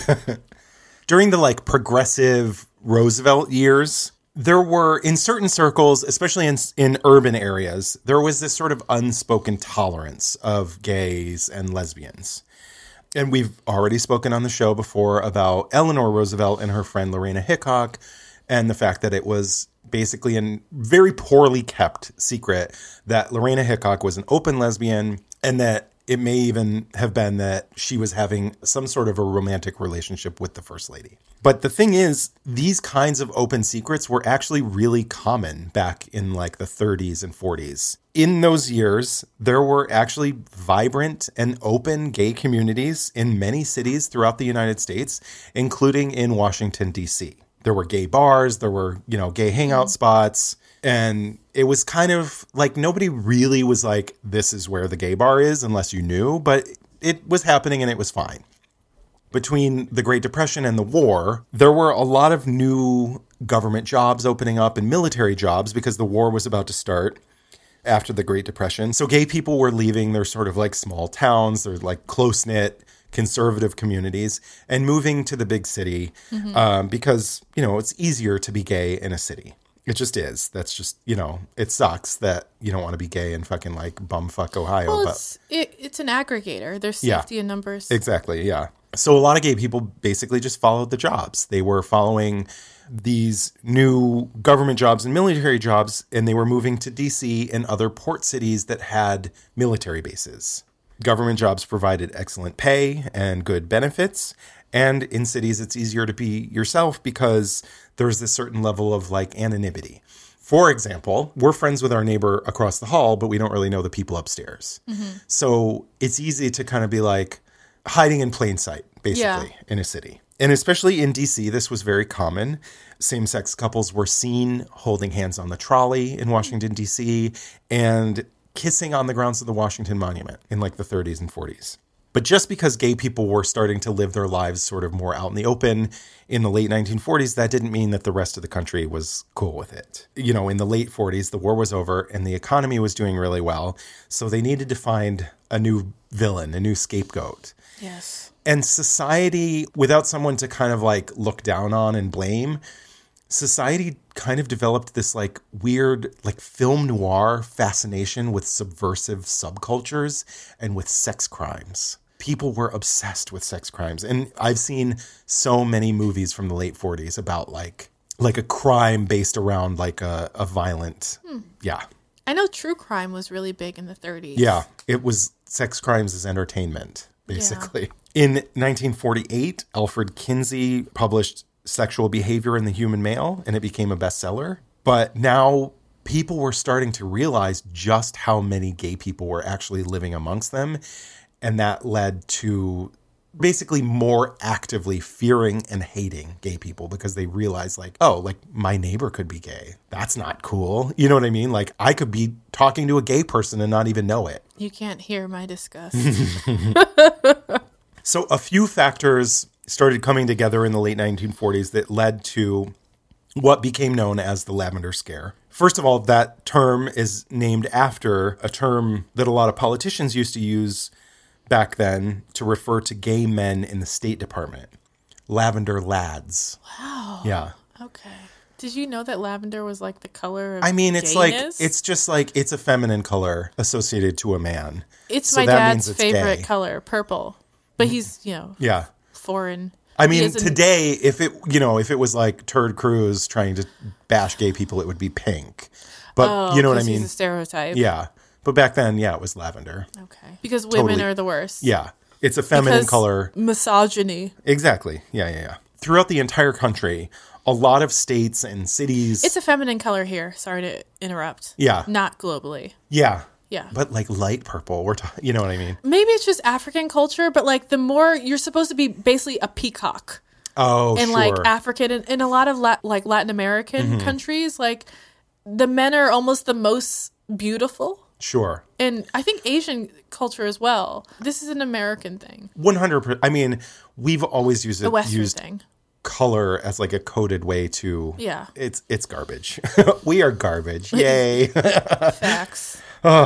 during the progressive Roosevelt years, there were, in certain circles, especially in urban areas, there was this sort of unspoken tolerance of gays and lesbians. And we've already spoken on the show before about Eleanor Roosevelt and her friend Lorena Hickok, and the fact that it was basically a very poorly kept secret that Lorena Hickok was an open lesbian, and that it may even have been that she was having some sort of a romantic relationship with the First Lady. But the thing is, these kinds of open secrets were actually really common back in the 30s and 40s. In those years, there were actually vibrant and open gay communities in many cities throughout the United States, including in Washington, D.C. There were gay bars, there were, gay hangout spots, and it was kind of like nobody really was like, this is where the gay bar is unless you knew, but it was happening and it was fine. Between the Great Depression and the war, there were a lot of new government jobs opening up and military jobs because the war was about to start after the Great Depression. So gay people were leaving their sort of small towns, their close-knit conservative communities, and moving to the big city because, it's easier to be gay in a city. It just is. That's just, it sucks that you don't want to be gay in fucking bumfuck Ohio. Well, but it's an aggregator. There's safety in numbers. Exactly, yeah. So a lot of gay people basically just followed the jobs. They were following these new government jobs and military jobs, and they were moving to D.C. and other port cities that had military bases. Government jobs provided excellent pay and good benefits. And in cities, it's easier to be yourself because there's this certain level of anonymity. For example, we're friends with our neighbor across the hall, but we don't really know the people upstairs. Mm-hmm. So it's easy to kind of be hiding in plain sight, basically, in a city. And especially in D.C., this was very common. Same-sex couples were seen holding hands on the trolley in Washington, D.C., and kissing on the grounds of the Washington Monument in the 30s and 40s. But just because gay people were starting to live their lives sort of more out in the open in the late 1940s, that didn't mean that the rest of the country was cool with it. You know, in the late 40s, the war was over and the economy was doing really well. So they needed to find a new villain, a new scapegoat. Yes. And society, without someone to kind of like look down on and blame, society kind of developed this like weird like film noir fascination with subversive subcultures and with sex crimes. People were obsessed with sex crimes. And I've seen so many movies from the late 40s about like a crime based around like a violent, yeah. I know true crime was really big in the 30s. Yeah, it was sex crimes as entertainment, basically. Yeah. In 1948, Alfred Kinsey published Sexual Behavior in the Human Male, and it became a bestseller. But now people were starting to realize just how many gay people were actually living amongst them. And that led to basically more actively fearing and hating gay people because they realized like, oh, like my neighbor could be gay. That's not cool. You know what I mean? Like I could be talking to a gay person and not even know it. You can't hear my disgust. So a few factors started coming together in the late 1940s that led to what became known as the Lavender Scare. First of all, that term is named after a term that a lot of politicians used to use back then to refer to gay men in the State Department. Lavender lads. Wow. Yeah. Okay. Did you know that lavender was like the color of I mean, it's gayness? like, it's just like, it's a feminine color associated to a man. It's So my that means dad's it's favorite gay. color, purple. But he's, Yeah. foreign. I He mean, isn't- today, if it was like Turd Cruz trying to bash gay people, it would be pink. But you know what I 'cause mean? He's a stereotype. Yeah. But back then, yeah, it was lavender. Okay. Because women Totally. are the worst. Yeah. It's a feminine Because color. Misogyny. Exactly. Yeah. Throughout the entire country, a lot of states and cities. It's a feminine color here. Sorry to interrupt. Yeah. Not globally. Yeah. Yeah. But like light purple, you know what I mean? Maybe it's just African culture, but like the more you're supposed to be basically a peacock. Oh, And sure. like African and in a lot of like Latin American countries, like the men are almost the most beautiful. Sure. And I think Asian culture as well. This is an American thing. 100%. I mean, we've always used The Western used thing. color as like a coded way to. Yeah. It's garbage. We are garbage. Yay. Facts.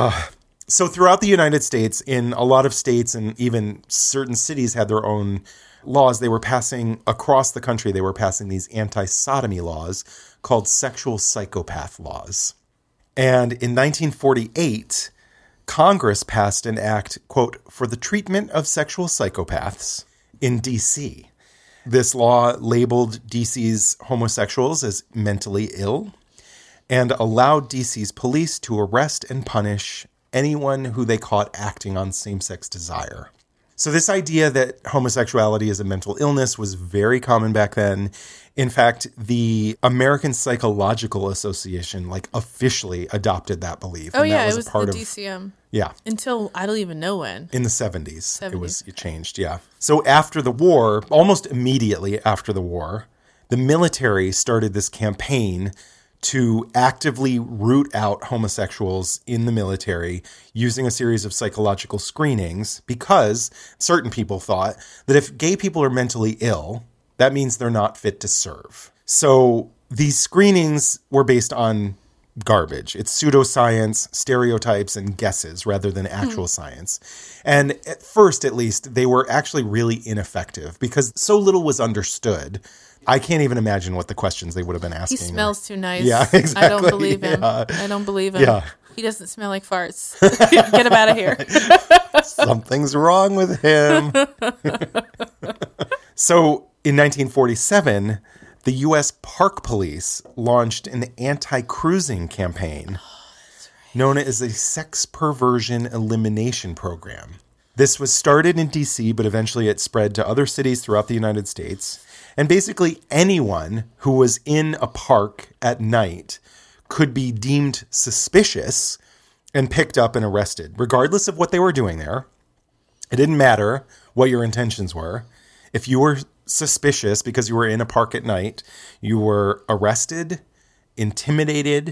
So throughout the United States, in a lot of states and even certain cities had their own laws. They were passing across the country. They were passing these anti-sodomy laws called sexual psychopath laws. And in 1948, Congress passed an act, quote, for the treatment of sexual psychopaths in D.C. This law labeled D.C.'s homosexuals as mentally ill and allowed D.C.'s police to arrest and punish anyone who they caught acting on same-sex desire. So this idea that homosexuality is a mental illness was very common back then. In fact, the American Psychological Association officially adopted that belief. Oh, and yeah. that It was a part the of, DCM. Yeah. Until I don't even know when. In the 70s. '70s. It changed, yeah. So after the war, almost immediately after the war, the military started this campaign to actively root out homosexuals in the military using a series of psychological screenings because certain people thought that if gay people are mentally ill, that means they're not fit to serve. So these screenings were based on garbage. It's pseudoscience, stereotypes, and guesses rather than actual science. And at first, at least, they were actually really ineffective because so little was understood. I can't even imagine what the questions they would have been He asking. smells too nice. Yeah, exactly. I don't believe him. Yeah. I don't believe him. Yeah. He doesn't smell like farts. Get him out of here. Something's wrong with him. So in 1947, the U.S. Park Police launched an anti-cruising campaign known as a sex perversion elimination program. This was started in D.C., but eventually it spread to other cities throughout the United States. And basically anyone who was in a park at night could be deemed suspicious and picked up and arrested, regardless of what they were doing there. It didn't matter what your intentions were. If you were suspicious because you were in a park at night, you were arrested, intimidated,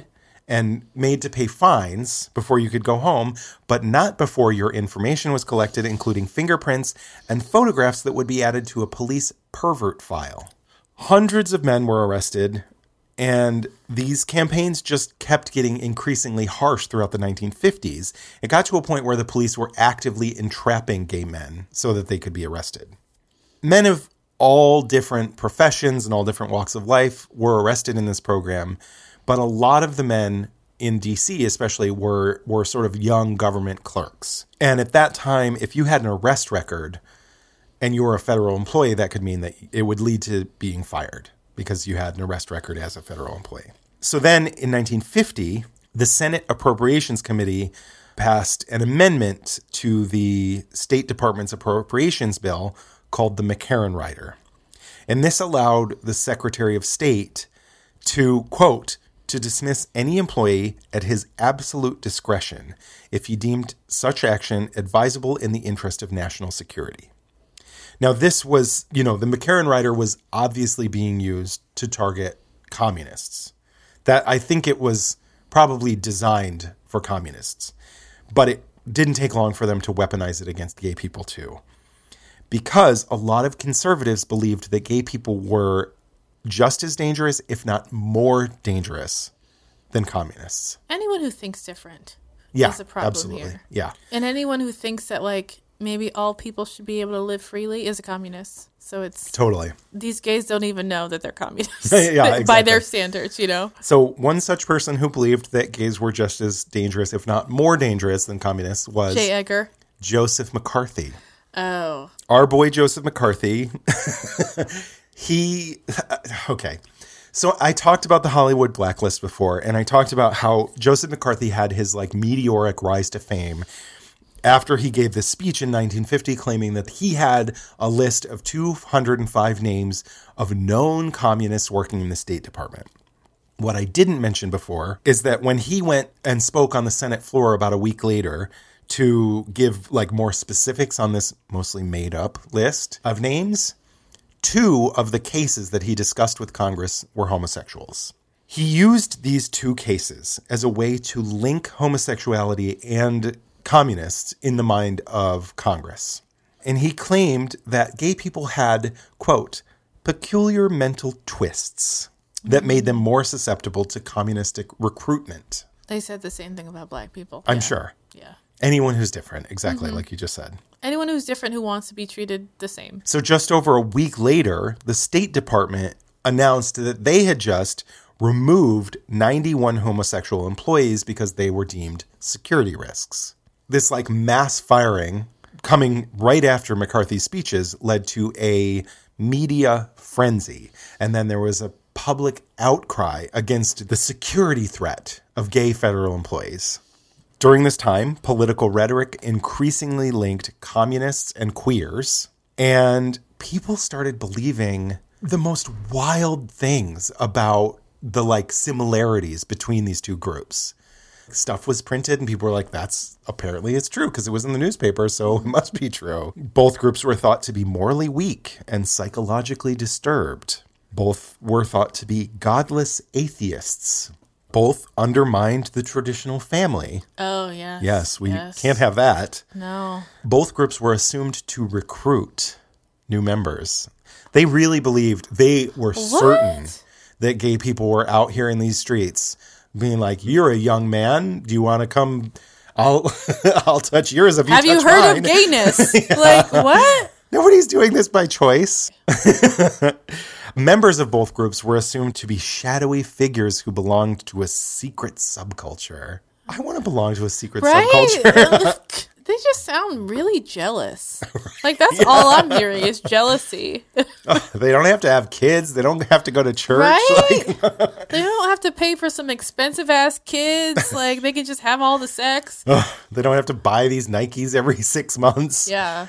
and made to pay fines before you could go home, but not before your information was collected, including fingerprints and photographs that would be added to a police pervert file. Hundreds of men were arrested, and these campaigns just kept getting increasingly harsh throughout the 1950s. It got to a point where the police were actively entrapping gay men so that they could be arrested. Men of all different professions and all different walks of life were arrested in this program, but a lot of the men in D.C. especially were sort of young government clerks. And at that time, if you had an arrest record and you were a federal employee, that could mean that it would lead to being fired because you had an arrest record as a federal employee. So then in 1950, the Senate Appropriations Committee passed an amendment to the State Department's appropriations bill called the McCarran Rider. And this allowed the Secretary of State to, quote, to dismiss any employee at his absolute discretion if he deemed such action advisable in the interest of national security. Now, this was, the McCarran Rider was obviously being used to target communists. That I think it was probably designed for communists, but it didn't take long for them to weaponize it against gay people too. Because a lot of conservatives believed that gay people were just as dangerous, if not more dangerous, than communists. Anyone who thinks different is a problem absolutely. here. Yeah. And anyone who thinks that, maybe all people should be able to live freely is a communist. So it's... Totally. These gays don't even know that they're communists. Yeah, exactly. By their standards, So one such person who believed that gays were just as dangerous, if not more dangerous than communists was... J. Edgar. Joseph McCarthy. Oh. Our boy Joseph McCarthy. Okay. So I talked about the Hollywood blacklist before, and I talked about how Joseph McCarthy had his meteoric rise to fame after he gave this speech in 1950 claiming that he had a list of 205 names of known communists working in the State Department. What I didn't mention before is that when he went and spoke on the Senate floor about a week later to give more specifics on this mostly made up list of names, 2 of the cases that he discussed with Congress were homosexuals. He used these 2 cases as a way to link homosexuality and communists in the mind of Congress. And he claimed that gay people had, quote, peculiar mental twists that made them more susceptible to communistic recruitment. They said the same thing about black people. I'm sure. Yeah. Anyone who's different, exactly, like you just said. Anyone who's different who wants to be treated the same. So just over a week later, the State Department announced that they had just removed 91 homosexual employees because they were deemed security risks. This mass firing coming right after McCarthy's speeches led to a media frenzy. And then there was a public outcry against the security threat of gay federal employees. During this time, political rhetoric increasingly linked communists and queers, and people started believing the most wild things about the similarities between these 2 groups. Stuff was printed and people were like, apparently it's true because it was in the newspaper, so it must be true. Both groups were thought to be morally weak and psychologically disturbed. Both were thought to be godless atheists. Both undermined the traditional family. Oh, yes. Yes, we can't have that. No. Both groups were assumed to recruit new members. They really believed, they were certain that gay people were out here in these streets being like, you're a young man. Do you want to come? I'll touch yours if you touch mine. Have you heard of gayness? What? Nobody's doing this by choice. Members of both groups were assumed to be shadowy figures who belonged to a secret subculture. I want to belong to a secret subculture. They just sound really jealous. That's all I'm hearing is jealousy. They don't have to have kids. They don't have to go to church. Right? They don't have to pay for some expensive-ass kids. They can just have all the sex. They don't have to buy these Nikes every 6 months. Yeah.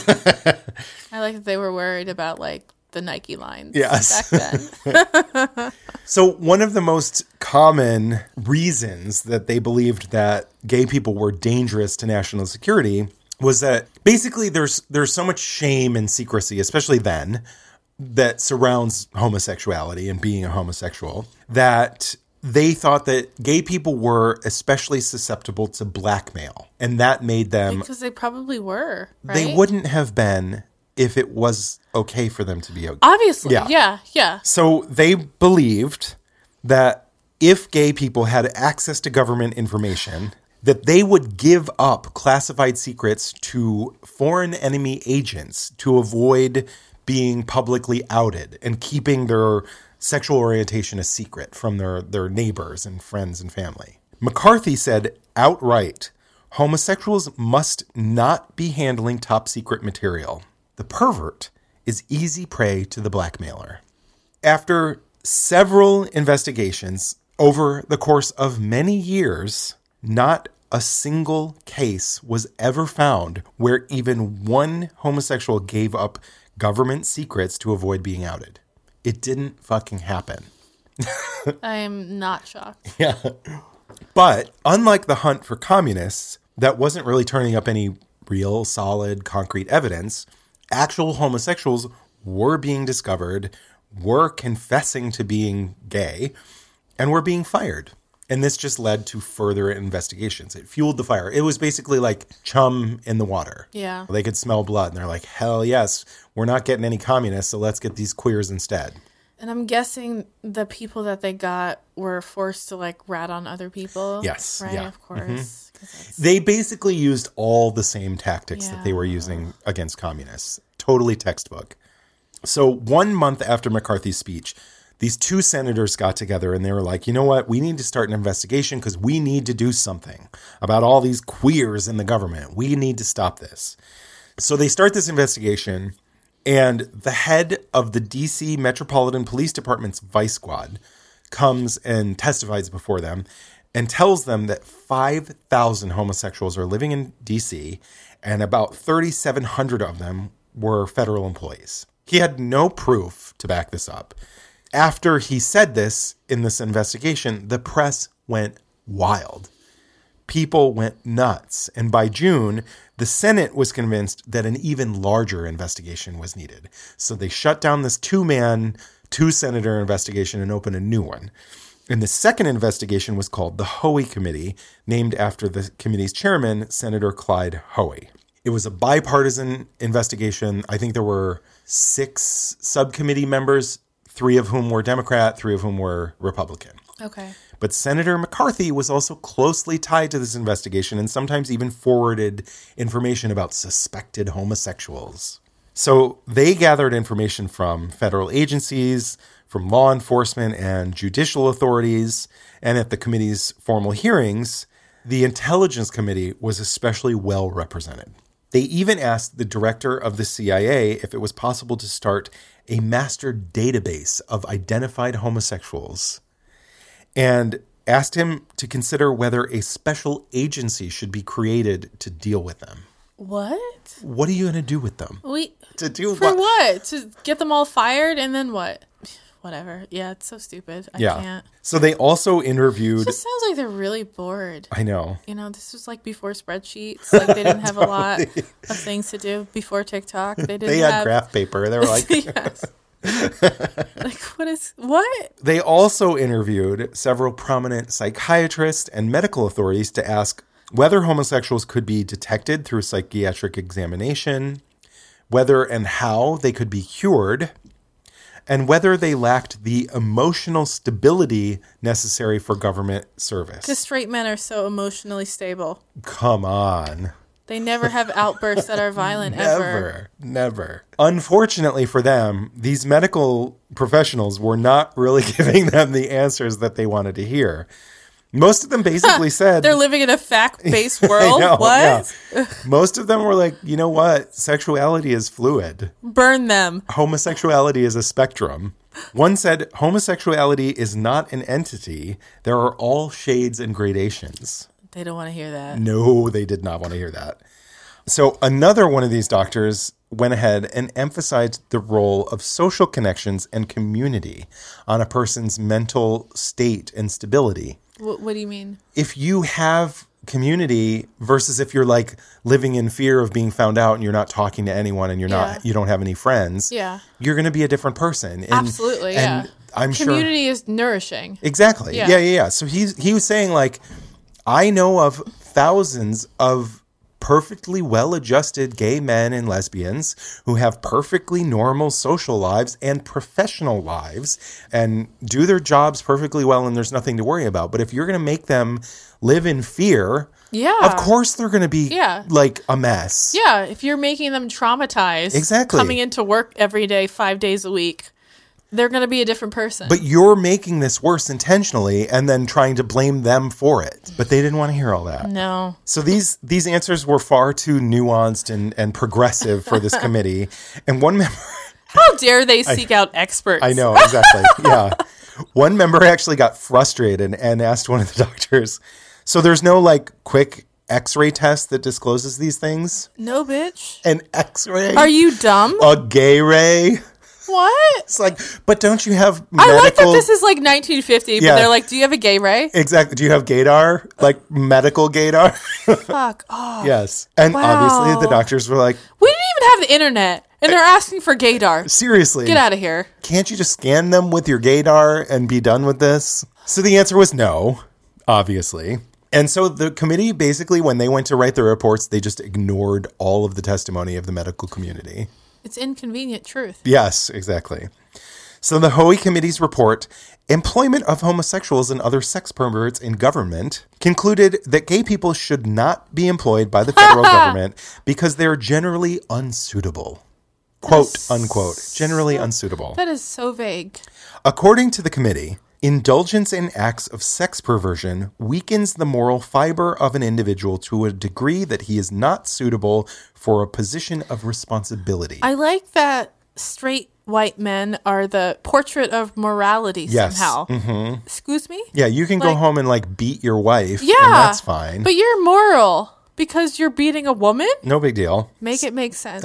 I like that they were worried about, the Nike lines back then. So one of the most common reasons that they believed that gay people were dangerous to national security was that basically there's so much shame and secrecy, especially then, that surrounds homosexuality and being a homosexual, that they thought that gay people were especially susceptible to blackmail. And that made them... Because they probably were, right? They wouldn't have been if it was okay for them to be okay. Obviously, yeah. So they believed that if gay people had access to government information, that they would give up classified secrets to foreign enemy agents to avoid being publicly outed and keeping their sexual orientation a secret from their neighbors and friends and family. McCarthy said outright, homosexuals must not be handling top secret material. The pervert is easy prey to the blackmailer. After several investigations over the course of many years, not a single case was ever found where even one homosexual gave up government secrets to avoid being outed. It didn't fucking happen. I am not shocked. Yeah. But unlike the hunt for communists, that wasn't really turning up any real, solid, concrete evidence, actual homosexuals were being discovered, were confessing to being gay, and were being fired. And this just led to further investigations. It fueled the fire. It was basically like chum in the water. Yeah. They could smell blood, and they're like, hell yes, we're not getting any communists, so let's get these queers instead. And I'm guessing the people that they got were forced to, like, rat on other people. Yes. Right, Yeah. of course. They basically used all the same tactics that they were using against communists. Totally textbook. So 1 month after McCarthy's speech, these two senators got together and they were like, you know what? We need to start an investigation because we need to do something about all these queers in the government. We need to stop this. So they start this investigation, and the head of the D.C. Metropolitan Police Department's Vice Squad comes and testifies before them and tells them that 5,000 homosexuals are living in D.C. and about 3,700 of them were federal employees. He had no proof to back this up. After he said this in this investigation, the press went wild. People went nuts. And by June, the Senate was convinced that an even larger investigation was needed. So they shut down this two-senator investigation and opened a new one. And the second investigation was called the Hoey Committee, named after the committee's chairman, Senator Clyde Hoey. It was a bipartisan investigation. I think there were 6 subcommittee members, 3 of whom were Democrat, 3 of whom were Republican. Okay. But Senator McCarthy was also closely tied to this investigation and sometimes even forwarded information about suspected homosexuals. So they gathered information from federal agencies, from law enforcement and judicial authorities, and at the committee's formal hearings, the Intelligence Committee was especially well represented. They even asked the director of the CIA if it was possible to start a master database of identified homosexuals and asked him to consider whether a special agency should be created to deal with them. What? What are you going to do with them? For what? To get them all fired and then what? Whatever. Yeah, it's so stupid. I can't. So they also interviewed... It just sounds like they're really bored. I know. You know, this was like before spreadsheets. Like they didn't have a lot of things to do before TikTok. They had graph paper. They were like... Yes. Like, what? They also interviewed several prominent psychiatrists and medical authorities to ask whether homosexuals could be detected through psychiatric examination, whether and how they could be cured, and whether they lacked the emotional stability necessary for government service. Because straight men are so emotionally stable. Come on. They never have outbursts that are violent, ever. Never. Unfortunately for them, these medical professionals were not really giving them the answers that they wanted to hear. Most of them basically said... They're living in a fact-based world? Know, what? Yeah. Most of them were like, you know what? Sexuality is fluid. Burn them. Homosexuality is a spectrum. One said, homosexuality is not an entity. There are all shades and gradations. They don't want to hear that. No, they did not want to hear that. So another one of these doctors went ahead and emphasized the role of social connections and community on a person's mental state and stability. What do you mean? If you have community versus if you're like living in fear of being found out and you're not talking to anyone and you don't have any friends, you're going to be a different person. Absolutely, yeah. I'm sure. Community is nourishing. Exactly. Yeah. Yeah. So he was saying, like, I know of thousands of perfectly well-adjusted gay men and lesbians who have perfectly normal social lives and professional lives and do their jobs perfectly well, and there's nothing to worry about. But if you're going to make them live in fear, of course they're going to be like a mess. Yeah, if you're making them traumatized, Exactly. coming into work every day, 5 days a week, they're going to be a different person. But you're making this worse intentionally and then trying to blame them for it. But they didn't want to hear all that. No. So these answers were far too nuanced and progressive for this committee. And one member... How dare they seek out experts? I know, exactly. Yeah. One member actually got frustrated and asked one of the doctors, so there's no, like, quick X-ray test that discloses these things? No, bitch. An X-ray? Are you dumb? A gay ray? What? It's like, but don't you have medical... I like that this is like 1950, but they're like, do you have a gay ray? Exactly. Do you have gaydar? Like medical gaydar? Fuck off. Yes. And obviously the doctors were like... We didn't even have the internet, and they're asking for gaydar. Seriously. Get out of here. Can't you just scan them with your gaydar and be done with this? So the answer was no, obviously. And so the committee basically, when they went to write their reports, they just ignored all of the testimony of the medical community. It's inconvenient truth. Yes, exactly. So the Hoey Committee's report, Employment of Homosexuals and Other Sex Perverts in Government, concluded that gay people should not be employed by the federal government because they're generally unsuitable. Quote, unquote. Generally unsuitable. That is so vague. According to the committee, indulgence in acts of sex perversion weakens the moral fiber of an individual to a degree that he is not suitable for a position of responsibility. I like that straight white men are the portrait of morality somehow. Mm-hmm. Excuse me? Yeah, you can go home and like beat your wife. Yeah. And that's fine. But you're moral because you're beating a woman? No big deal. Make it make sense.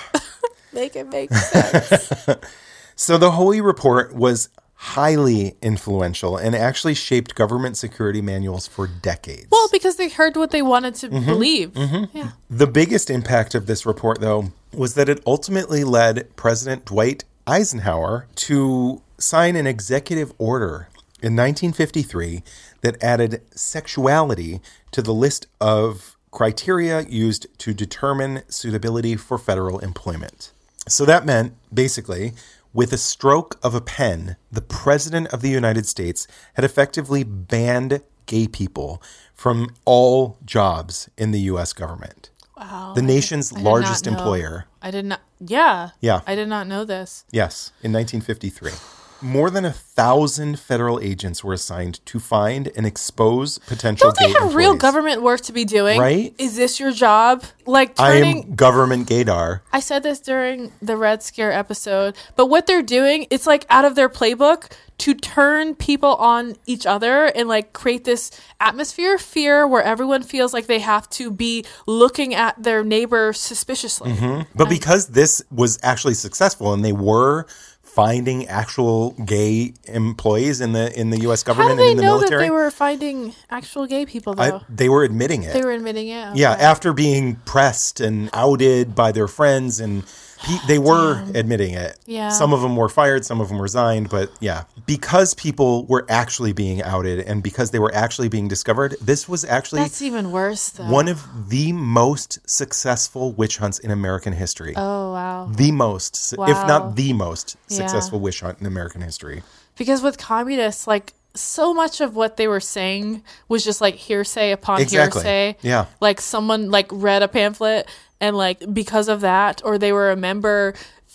Make it make sense. So the Hoey report was highly influential and actually shaped government security manuals for decades. Well, because they heard what they wanted to believe. Mm-hmm. Yeah. The biggest impact of this report, though, was that it ultimately led President Dwight Eisenhower to sign an executive order in 1953 that added sexuality to the list of criteria used to determine suitability for federal employment. So that meant, basically, with a stroke of a pen, the President of the United States had effectively banned gay people from all jobs in the U.S. government. Wow. The nation's largest employer. I did not. Yeah. Yeah. I did not know this. Yes, in 1953. More than 1,000 federal agents were assigned to find and expose potential gay employees. Don't they have real government work to be doing? Right? Is this your job? Like I am government gaydar. I said this during the Red Scare episode, but what they're doing, it's like out of their playbook to turn people on each other and like create this atmosphere of fear where everyone feels like they have to be looking at their neighbor suspiciously. Mm-hmm. But because this was actually successful and they were finding actual gay employees in the U.S. government and in the military. How did they know that they were finding actual gay people, though? They were admitting it. They were admitting it? Okay. Yeah, after being pressed and outed by their friends, and they were admitting it. Yeah. Some of them were fired, some of them resigned, but yeah. Because people were actually being outed and because they were actually being discovered, this was actually... That's even worse, though. One of the most successful witch hunts in American history. Oh, wow. The most, if not the most successful witch hunt in American history. Because with communists, like, so much of what they were saying was just like hearsay upon hearsay. Yeah. Like someone like read a pamphlet and like because of that, or they were a member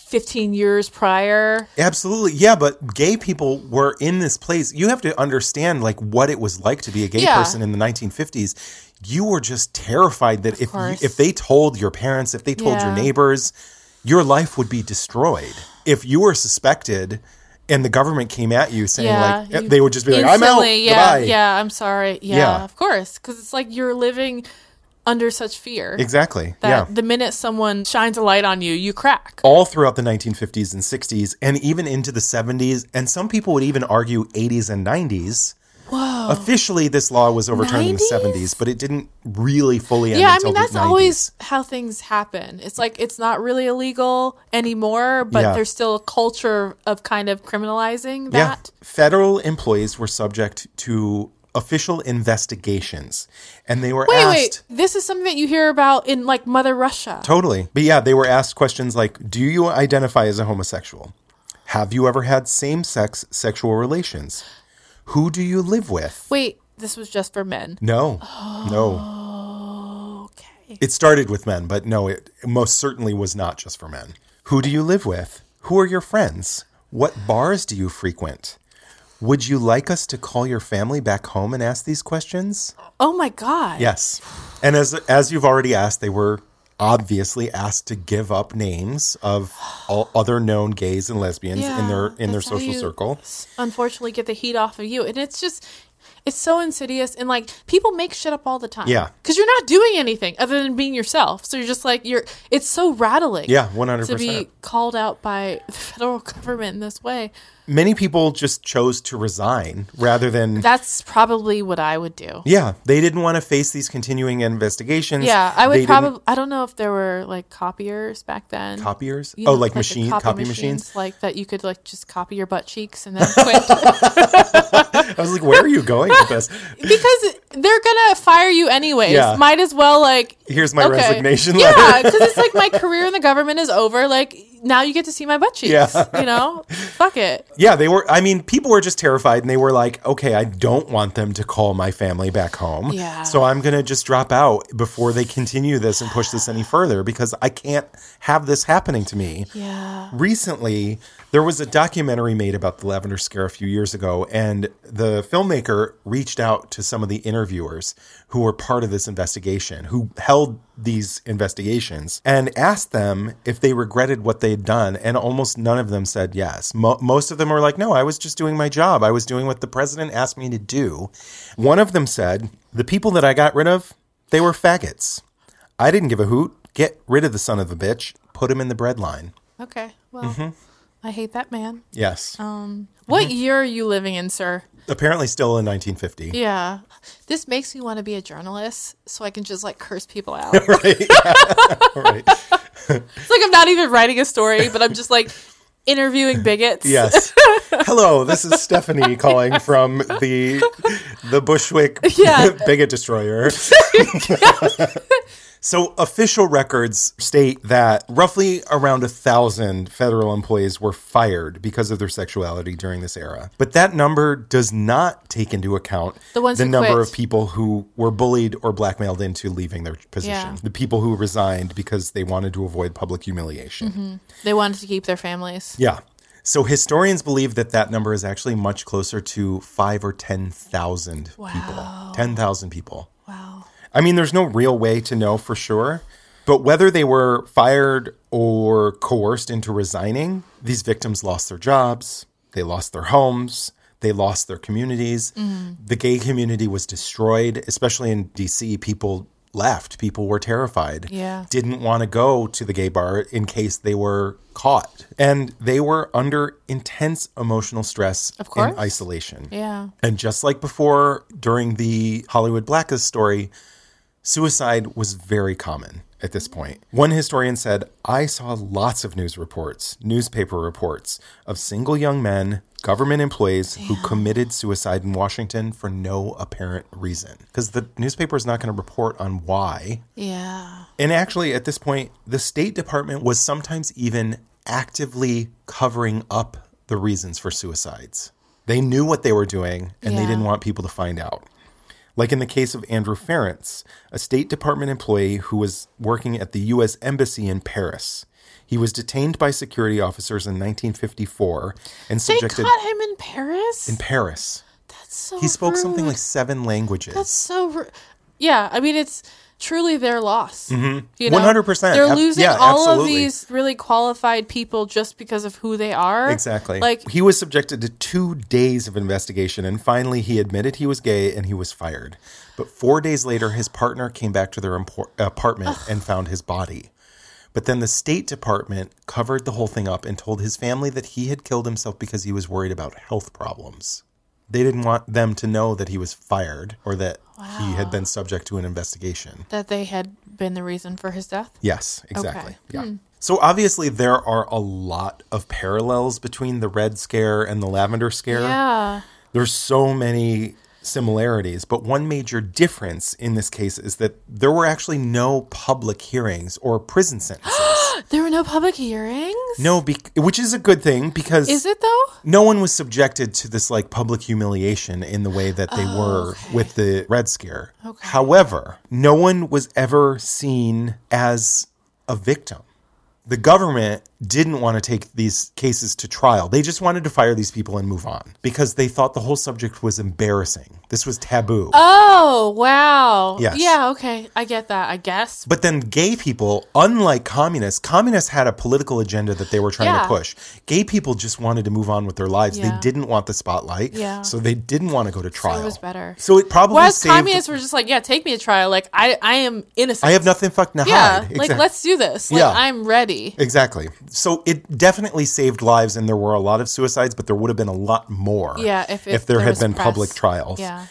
15 years prior. Absolutely. Yeah, but gay people were in this place. You have to understand like what it was like to be a gay person in the 1950s. You were just terrified that if they told your parents, if they told your neighbors, your life would be destroyed. If you were suspected and the government came at you saying they would just be like, I'm out, goodbye. Yeah, I'm sorry. Yeah, of course. Because it's like you're living under such fear. Exactly. That the minute someone shines a light on you, you crack. All throughout the 1950s and 60s and even into the 70s. And some people would even argue 80s and 90s. Whoa. Officially, this law was overturned in the 90s? 70s, but it didn't really fully end Yeah, I until mean, that's the 90s. always how things happen. It's like it's not really illegal anymore, but Yeah. there's still a culture of kind of criminalizing Yeah. that. Federal employees were subject to official investigations, and they were Wait, asked... this is something that you hear about in like Mother Russia. Totally. But yeah, they were asked questions like, do you identify as a homosexual? Have you ever had same-sex sexual relations? Who do you live with? Wait, this was just for men. No. Okay. It started with men, but no, it most certainly was not just for men. Who do you live with? Who are your friends? What bars do you frequent? Would you like us to call your family back home and ask these questions? Oh my God. Yes. And as you've already asked, they were obviously asked to give up names of all other known gays and lesbians in their that's how social you circle. Unfortunately, get the heat off of you, and it's so insidious. And like people make shit up all the time. Yeah. because you're not doing anything other than being yourself. So you're just like It's so rattling. Yeah, 100%. To be called out by the federal government in this way. Many people just chose to resign rather than... That's probably what I would do. Yeah, they didn't want to face these continuing investigations. Yeah, I They would didn't- probably. I don't know if there were like copiers back then. Copiers? You know, like the copy machines? like that you could like just copy your butt cheeks and then quit. I was like, where are you going with this? Because they're gonna fire you anyways. Yeah. Might as well like. Here's my okay. resignation Yeah, letter. because it's like my career in the government is over. Like now you get to see my butt cheeks. Yeah. You know, fuck it. Yeah, they were, I mean, people were just terrified and they were like, okay, I don't want them to call my family back home. Yeah. So I'm going to just drop out before they continue this and push this any further because I can't have this happening to me. Yeah. Recently, there was a documentary made about the Lavender Scare a few years ago, and the filmmaker reached out to some of the interviewers who were part of this investigation, who held these investigations, and asked them if they regretted what they'd done, and almost none of them said yes. Most of them were like, no, I was just doing my job. I was doing what the president asked me to do. One of them said, the people that I got rid of, they were faggots. I didn't give a hoot. Get rid of the son of a bitch. Put him in the bread line. Okay. Well, Mm-hmm. I hate that man. Yes. What year are you living in, sir? Apparently still in 1950. Yeah. This makes me want to be a journalist so I can just like curse people out. Right. Yeah. Right. It's like I'm not even writing a story, but I'm just like interviewing bigots. Yes. Hello, this is Stephanie calling from the Bushwick Yeah. bigot destroyer. So official records state that roughly around 1,000 federal employees were fired because of their sexuality during this era. But that number does not take into account The ones who number quit. of people who were bullied or blackmailed into leaving their position. Yeah. The people who resigned because they wanted to avoid public humiliation. They wanted to keep their families. Yeah. So historians believe that that number is actually much closer to 5,000 or 10,000 people. 10,000 people. Wow. I mean, there's no real way to know for sure, but whether they were fired or coerced into resigning, these victims lost their jobs, they lost their homes, they lost their communities. The gay community was destroyed, especially in DC. People left. People were terrified. Yeah. Didn't want to go to the gay bar in case they were caught. And they were under intense emotional stress Of course. and isolation. Yeah. And just like before, during the Hollywood Blacklist story, suicide was very common at this point. One historian said, I saw lots of news reports, newspaper reports of single young men, government employees who committed suicide in Washington for no apparent reason. Because the newspaper is not going to report on why. Yeah. And actually, at this point, the State Department was sometimes even actively covering up the reasons for suicides. They knew what they were doing, and they Yeah. didn't want people to find out. Like in the case of Andrew Ference, a State Department employee who was working at the U.S. Embassy in Paris. He was detained by security officers in 1954 and They subjected caught him in Paris? in Paris. That's so He spoke something rude. like 7 languages. That's so yeah, I mean, it's truly their loss. You know? 100%. They're losing Yeah, all of absolutely. these really qualified people just because of who they are. Exactly. Like, he was subjected to 2 days of investigation, and finally he admitted he was gay and he was fired. But 4 days later, his partner came back to their apartment and found his body. But then the State Department covered the whole thing up and told his family that he had killed himself because he was worried about health problems. They didn't want them to know that he was fired or that he had been subject to an investigation. That they had been the reason for his death? Yes, exactly. Okay. Yeah. So obviously there are a lot of parallels between the Red Scare and the Lavender Scare. Yeah. There's so many similarities, but one major difference in this case is that there were actually no public hearings or prison sentences. There were no public hearings? No, which is a good thing because Is it though? no one was subjected to this like public humiliation in the way that they were with the Red Scare. Okay. However, no one was ever seen as a victim. The government didn't want to take these cases to trial. They just wanted to fire these people and move on because they thought the whole subject was embarrassing. This was taboo. Oh, wow. Yes. Yeah, okay. I get that, I guess. But then gay people, unlike communists had a political agenda that they were trying to push. Gay people just wanted to move on with their lives. Yeah. They didn't want the spotlight. Yeah. So they didn't want to go to trial. So it was better. So it probably Whereas saved... communists were just like, yeah, take me to trial. Like, I am innocent. I have nothing fucking to Yeah, hide. like, Exactly. let's do this. Like, Yeah. I'm ready. Exactly. So it definitely saved lives, and there were a lot of suicides, but there would have been a lot more Yeah, if there there had was been press. public trials. Yeah.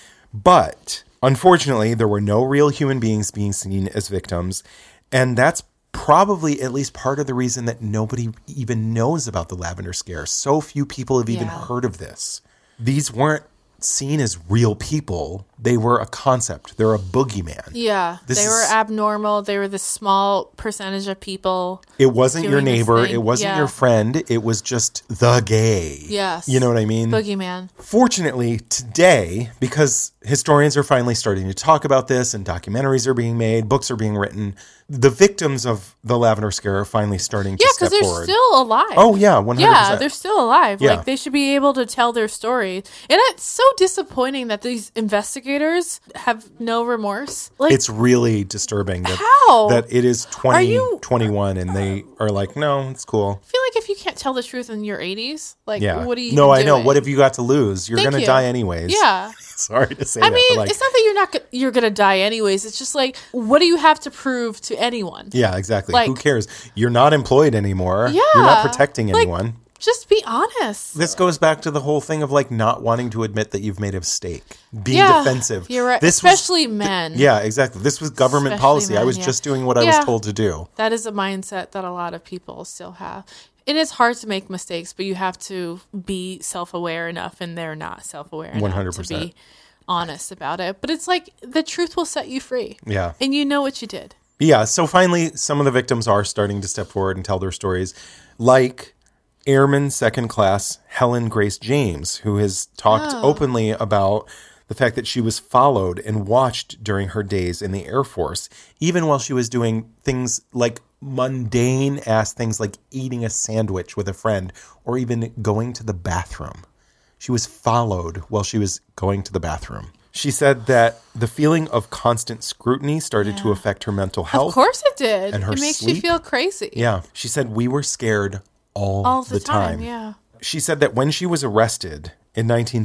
But unfortunately, there were no real human beings being seen as victims, and that's probably at least part of the reason that nobody even knows about the Lavender Scare. So few people have even heard of this. These weren't seen as real people. They were a concept. They're a boogeyman. Yeah. They were abnormal. They were this small percentage of people. It wasn't your doing this neighbor. thing. It wasn't Yeah. your friend. It was just the gay. Yes. You know what I mean? Boogeyman. Fortunately, today, because historians are finally starting to talk about this and documentaries are being made, books are being written, the victims of the Lavender Scare are finally starting to Yeah, step because they're forward. still alive. Oh, yeah, 100%. Yeah, they're still alive. Yeah. Like, they should be able to tell their story. And it's so disappointing that these investigators have no remorse. Like, It's really disturbing that, How? that it is Are you- 2021 and they are like, no, it's cool. I feel like if you can't tell the truth in your 80s, like, Yeah. what are you No, I know. doing? What have you got to lose? You're Thank going to you. die anyways. Yeah. Sorry to say I that. mean, but like, it's not that you're gonna die anyways. It's just like, what do you have to prove to anyone? yeah, exactly. like- Who cares? You're not employed anymore. Yeah, You're not protecting like, anyone. Just be honest. This goes back to the whole thing of like not wanting to admit that you've made a mistake, being Yeah, defensive. You're right. This was- Especially men. yeah, exactly. This was government Especially policy. I men, was yeah. just doing what I was Yeah. told to do. That is a mindset that a lot of people still have. And it's hard to make mistakes, but you have to be self-aware enough, and they're not self-aware enough 100%. to be honest about it. But it's like the truth will set you free. Yeah. And you know what you did. Yeah, so finally, some of the victims are starting to step forward and tell their stories, like Airman Second Class Helen Grace James, who has talked openly about the fact that she was followed and watched during her days in the Air Force, even while she was doing things like mundane ass things like eating a sandwich with a friend or even going to the bathroom. She was followed while she was going to the bathroom. She said that the feeling of constant scrutiny started to affect her mental health. Of course it did. And her It makes sleep. you feel crazy. Yeah. She said we were scared all All the time. Yeah. She said that when she was arrested in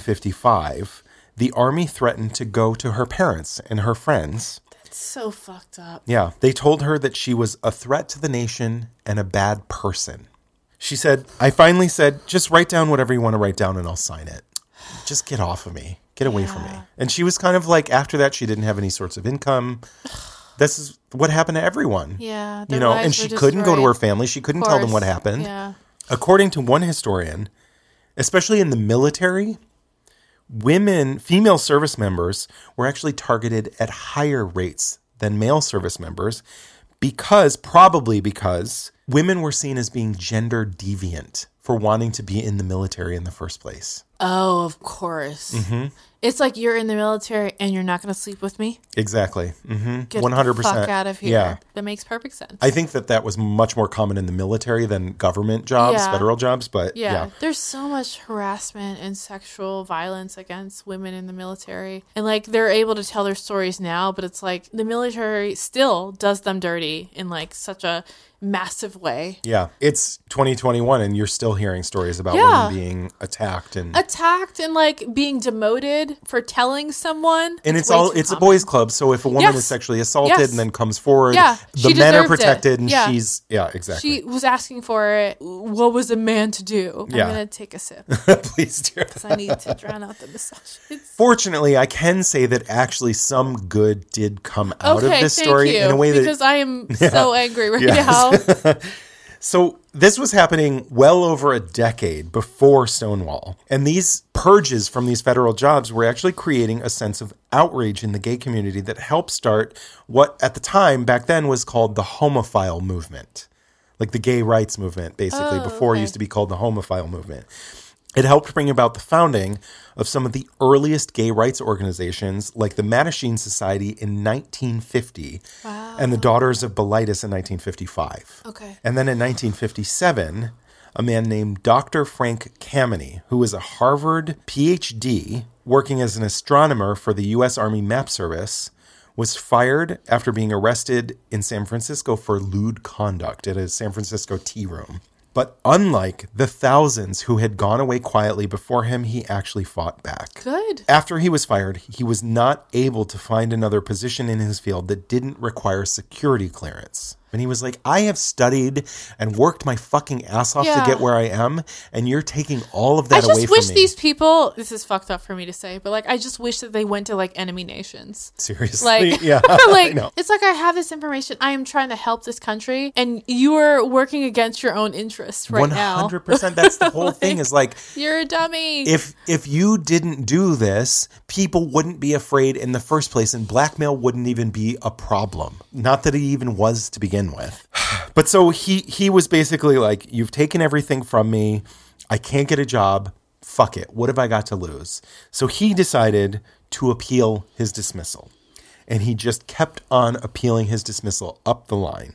1955, the Army threatened to go to her parents and her friends. It's so fucked up. Yeah. They told her that she was a threat to the nation and a bad person. She said, I finally said, just write down whatever you want to write down and I'll sign it. Just get off of me. Get away from me. And she was kind of like, after that, she didn't have any sorts of income. This is what happened to everyone. Yeah. You know, and she couldn't go to her family. She couldn't tell them what happened. Yeah. According to one historian, especially in the military, female service members were actually targeted at higher rates than male service members probably because women were seen as being gender deviant for wanting to be in the military in the first place. Oh, of course. Mm-hmm. It's like you're in the military and you're not going to sleep with me. Exactly. Mm-hmm. Get 100%. the fuck out of here. Yeah. That makes perfect sense. I think that was much more common in the military than government jobs, Yeah. federal jobs, but Yeah, there's so much harassment and sexual violence against women in the military. And like they're able to tell their stories now, but it's like the military still does them dirty in like such a massive way. Yeah, it's 2021 and you're still hearing stories about Yeah. women being attacked and attacked and like being demoted for telling someone. And it's a common. boys' club, so if a woman Yes. is sexually assaulted Yes. and then comes forward, Yeah, the she men are deserved it. protected, and Yeah. she's exactly. She was asking for it. What was a man to do? Yeah. I'm gonna take a sip Please do. because I need to drown out the misogyny. Fortunately, I can say that actually some good did come out of this thank story you, in a way because that. I am so angry right Yes. now. So this was happening well over a decade before Stonewall. And these purges from these federal jobs were actually creating a sense of outrage in the gay community that helped start what at the time back then was called the homophile movement. Like the gay rights movement, basically, before it used to be called the homophile movement. It helped bring about the founding of some of the earliest gay rights organizations, like the Mattachine Society in 1950 and the Daughters of Bilitis in 1955. Okay. And then in 1957, a man named Dr. Frank Kameny, who was a Harvard PhD working as an astronomer for the U.S. Army Map Service, was fired after being arrested in San Francisco for lewd conduct at a San Francisco tea room. But unlike the thousands who had gone away quietly before him, he actually fought back. Good. After he was fired, he was not able to find another position in his field that didn't require security clearance. And he was like, I have studied and worked my fucking ass off to Yeah. get where I am, and you're taking all of that I away just from wish me. these people, this is fucked up for me to say, but like I just wish that they went to like enemy nations. Seriously? Like, Yeah, I like know. it's like I have this information. I am trying to help this country, and you are working against your own interests right now. 100%. That's the whole thing is like, You're a dummy. if you didn't do this, people wouldn't be afraid in the first place, and blackmail wouldn't even be a problem. Not that it even was to begin with. But so he was basically like, you've taken everything from me. I can't get a job. Fuck it. What have I got to lose? So he decided to appeal his dismissal. And he just kept on appealing his dismissal up the line.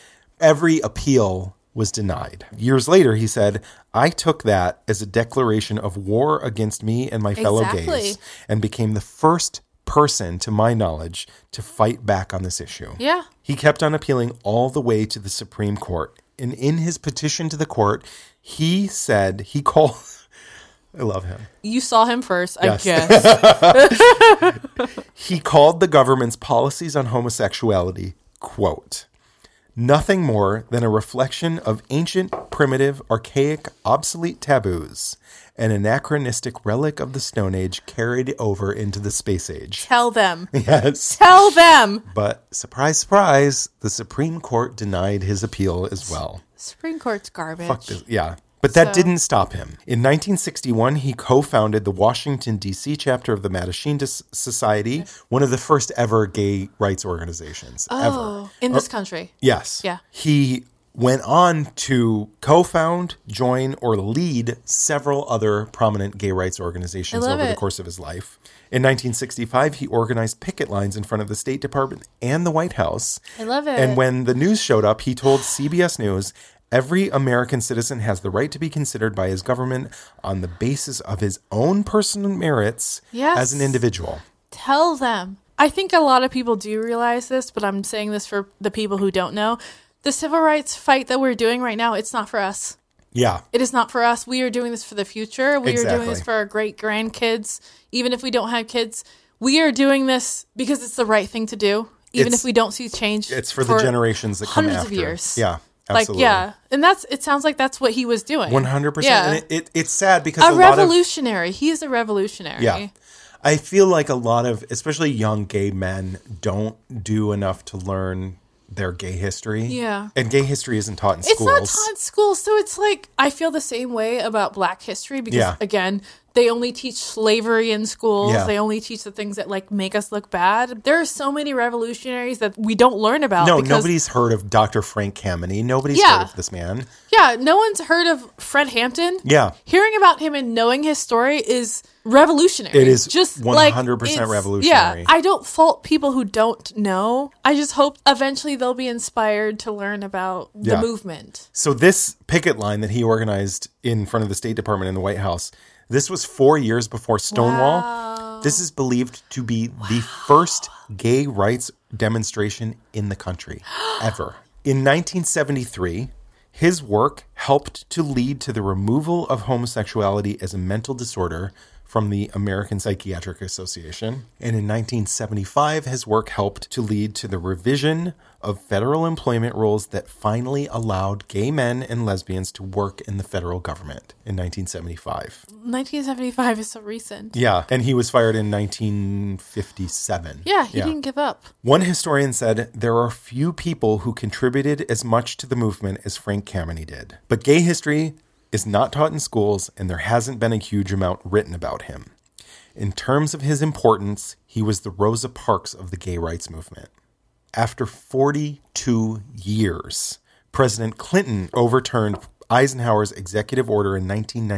Every appeal was denied. Years later, he said, I took that as a declaration of war against me and my fellow Exactly. gays and became the first person, to my knowledge, to fight back on this issue. Yeah. He kept on appealing all the way to the Supreme Court. And in his petition to the court, he said, he called, I love him. You saw him first, Yes. I guess. He called the government's policies on homosexuality, quote, nothing more than a reflection of ancient, primitive, archaic, obsolete taboos, an anachronistic relic of the Stone Age carried over into the space age. Tell them. Yes. Tell them. But surprise, surprise, the Supreme Court denied his appeal as well. Supreme Court's garbage. Fuck this. Yeah. But that So- didn't stop him. In 1961, he co-founded the Washington, D.C. chapter of the Mattachine Society, one of the first ever gay rights organizations ever. Oh, in this country. Yes. Yeah. He went on to co-found, join, or lead several other prominent gay rights organizations I love over the it. course of his life. In 1965, he organized picket lines in front of the State Department and the White House. I love it. And when the news showed up, he told CBS News, every American citizen has the right to be considered by his government on the basis of his own personal merits Yes. as an individual. Tell them. I think a lot of people do realize this, but I'm saying this for the people who don't know. The civil rights fight that we're doing right now, it's not for us. Yeah. It is not for us. We are doing this for the future. We are doing this Exactly. for our great grandkids. Even if we don't have kids, we are doing this because it's the right thing to do. Even It's- if we don't see change. It's for the generations that come hundreds after. of years. Yeah, absolutely. Like, yeah. And it sounds like that's what he was doing. 100%. Yeah. And it's sad because A a lot of... revolutionary. He is a revolutionary. Yeah. I feel like a lot of, especially young gay men, don't do enough to learn their gay history. Yeah. And gay history isn't taught in It's schools. not taught in school, so it's like I feel the same way about Black history because Yeah. again, they only teach slavery in schools. Yeah. They only teach the things that like make us look bad. There are so many revolutionaries that we don't learn about. No, because, nobody's heard of Dr. Frank Kameny. Nobody's Yeah. heard of this man. Yeah, no one's heard of Fred Hampton. Yeah. Hearing about him and knowing his story is revolutionary. It is just 100% it's- revolutionary. Yeah, I don't fault people who don't know. I just hope eventually they'll be inspired to learn about the Yeah. movement. So this picket line that he organized in front of the State Department and the White House, this was 4 years before Stonewall. Wow. This is believed to be the first gay rights demonstration in the country ever. In 1973, His work helped to lead to the removal of homosexuality as a mental disorder from the American Psychiatric Association. And in 1975, his work helped to lead to the revision of federal employment rules that finally allowed gay men and lesbians to work in the federal government in 1975. 1975 is so recent. Yeah, and he was fired in 1957. Yeah, he didn't give up. One historian said, there are few people who contributed as much to the movement as Frank Kameny did. But gay history is not taught in schools, and there hasn't been a huge amount written about him. In terms of his importance, he was the Rosa Parks of the gay rights movement. After 42 years, President Clinton overturned Eisenhower's executive order in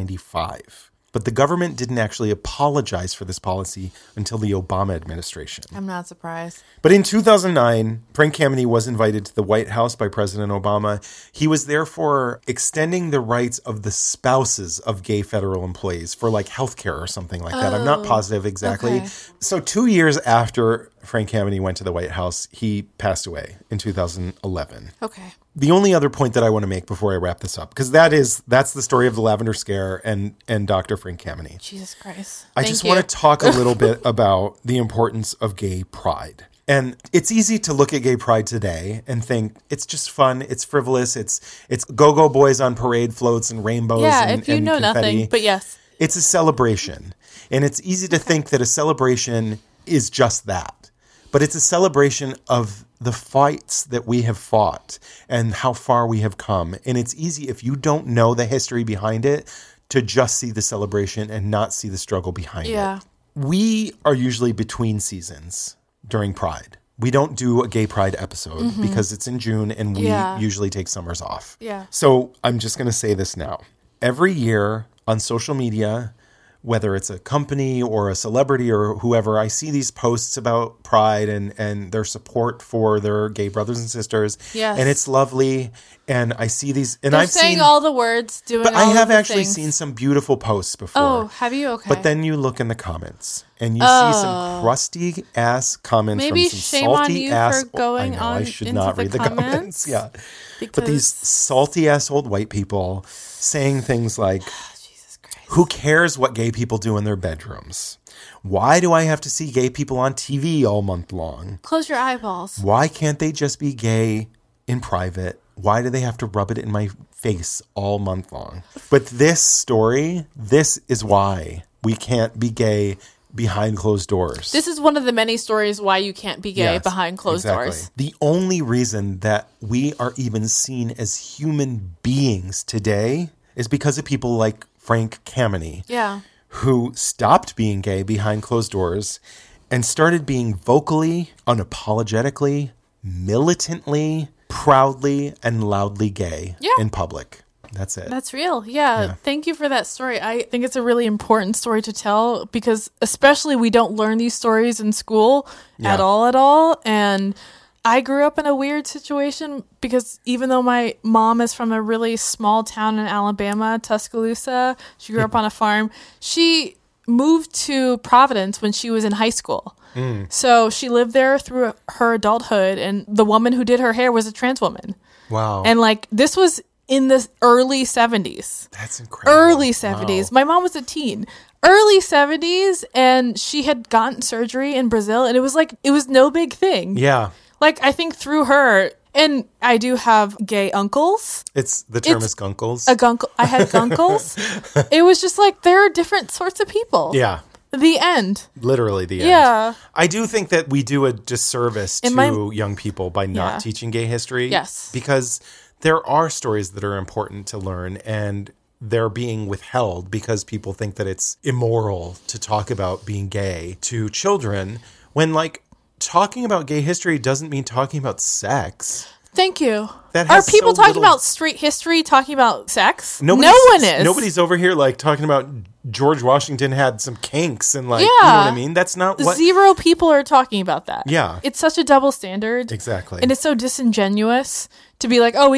1995. But the government didn't actually apologize for this policy until the Obama administration. I'm not surprised. But in 2009, Frank Kameny was invited to the White House by President Obama. He was therefore extending the rights of the spouses of gay federal employees for like healthcare or something like that. I'm not positive exactly. Okay. So 2 years after Frank Kameny went to the White House, he passed away in 2011. Okay. The only other point that I want to make before I wrap this up, because that's the story of the Lavender Scare and Dr. Frank Kameny. Jesus Christ. I just want to talk a little bit about the importance of gay pride. And it's easy to look at gay pride today and think it's just fun, it's frivolous, it's go-go boys on parade floats and rainbows and if you know confetti. nothing, but yes. It's a celebration. And it's easy to think that a celebration is just that. But it's a celebration of the fights that we have fought and how far we have come. And it's easy, if you don't know the history behind it, to just see the celebration and not see the struggle behind it. We are usually between seasons during Pride. We don't do a gay Pride episode because it's in June and we usually take summers off. Yeah. So I'm just going to say this now. Every year on social media, whether it's a company or a celebrity or whoever, I see these posts about Pride and their support for their gay brothers and sisters. Yes. And it's lovely. And I see these, and They're I've saying seen all the words, doing but all I have the actually things. seen some beautiful posts before. Oh, have you? Okay. But then you look in the comments and you see some crusty ass comments Maybe from some shame on salty you ass. for going I know, on I should into not the read the comments. comments. Yeah. because But these salty ass old white people saying things like, Jesus Christ. who cares what gay people do in their bedrooms? Why do I have to see gay people on TV all month long? Close your eyeballs. Why can't they just be gay in private? Why do they have to rub it in my face all month long? But this story, this is why we can't be gay behind closed doors. This is one of the many stories why you can't be gay Yes, behind closed exactly. doors. The only reason that we are even seen as human beings today is because of people like Frank Kameny, Yeah. who stopped being gay behind closed doors and started being vocally, unapologetically, militantly, proudly, and loudly gay in public. That's it. That's real. Yeah. Thank you for that story. I think it's a really important story to tell because especially we don't learn these stories in school at all. And I grew up in a weird situation because even though my mom is from a really small town in Alabama, Tuscaloosa, she grew up on a farm. She moved to Providence when she was in high school. So she lived there through her adulthood, and the woman who did her hair was a trans woman. Wow. And like this was in the early 70s. That's incredible. Early 70s. Wow. My mom was a teen. Early 70s, and she had gotten surgery in Brazil, and it was no big thing. Yeah. Like, I think through her, and I do have gay uncles. It's the term is gunkles. I had gunkles. It was just like, there are different sorts of people. Yeah. The end. Literally the end. Yeah. I do think that we do a disservice to young people by not teaching gay history. Yes. Because there are stories that are important to learn and they're being withheld because people think that it's immoral to talk about being gay to children when, like, talking about gay history doesn't mean talking about sex. Thank you. That Are has people so talking little- about straight history, talking about sex? No Nobody's- one is. Nobody's over here, like, talking about George Washington had some kinks and, like, you know what I mean? That's not what... Zero people are talking about that. Yeah. It's such a double standard. Exactly. And it's so disingenuous to be like, oh, we can't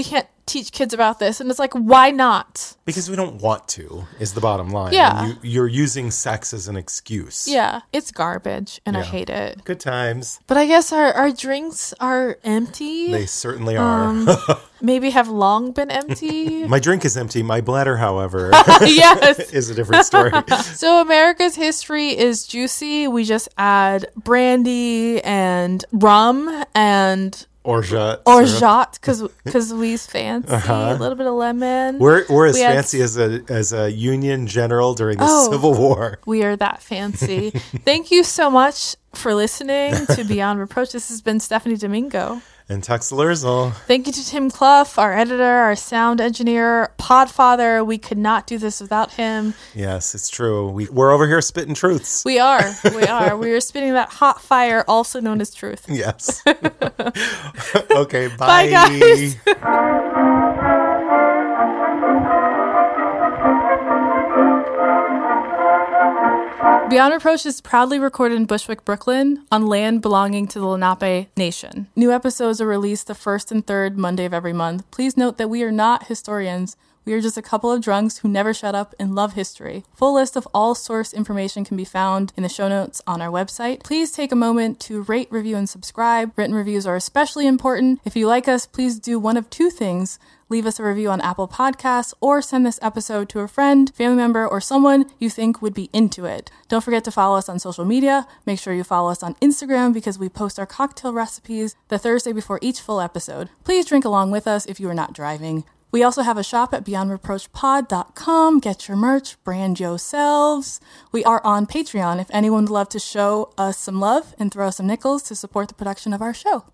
teach kids about this. And it's like, why not? Because we don't want to, is the bottom line. Yeah. And you're using sex as an excuse. Yeah, it's garbage, and I Yeah. hate it. Good times. But I guess our drinks are empty. They certainly are. Maybe have long been empty. My drink is empty. My bladder, however, Yes. is a different story. So America's history is juicy. We just add brandy and rum and Orgeat. orgeat because we's fancy. A little bit of lemon. We're as We had- fancy as a Union general during the Oh. Civil War. We are that fancy. Thank you so much for listening to Beyond Reproach. This has been Stephanie Domingo. And Tux Lurzl. Thank you to Tim Clough, our editor, our sound engineer, Podfather. We could not do this without him. Yes, it's true. We're over here spitting truths. We are. We are spitting that hot fire, also known as truth. Yes. Okay, bye. Bye, guys. Beyond Reproach is proudly recorded in Bushwick, Brooklyn, on land belonging to the Lenape Nation. New episodes are released the first and third Monday of every month. Please note that we are not historians. We are just a couple of drunks who never shut up and love history. Full list of all source information can be found in the show notes on our website. Please take a moment to rate, review, and subscribe. Written reviews are especially important. If you like us, please do one of two things. Leave us a review on Apple Podcasts or send this episode to a friend, family member, or someone you think would be into it. Don't forget to follow us on social media. Make sure you follow us on Instagram because we post our cocktail recipes the Thursday before each full episode. Please drink along with us if you are not driving. We also have a shop at beyondreproachpod.com. Get your merch, brand yourselves. We are on Patreon if anyone would love to show us some love and throw us some nickels to support the production of our show.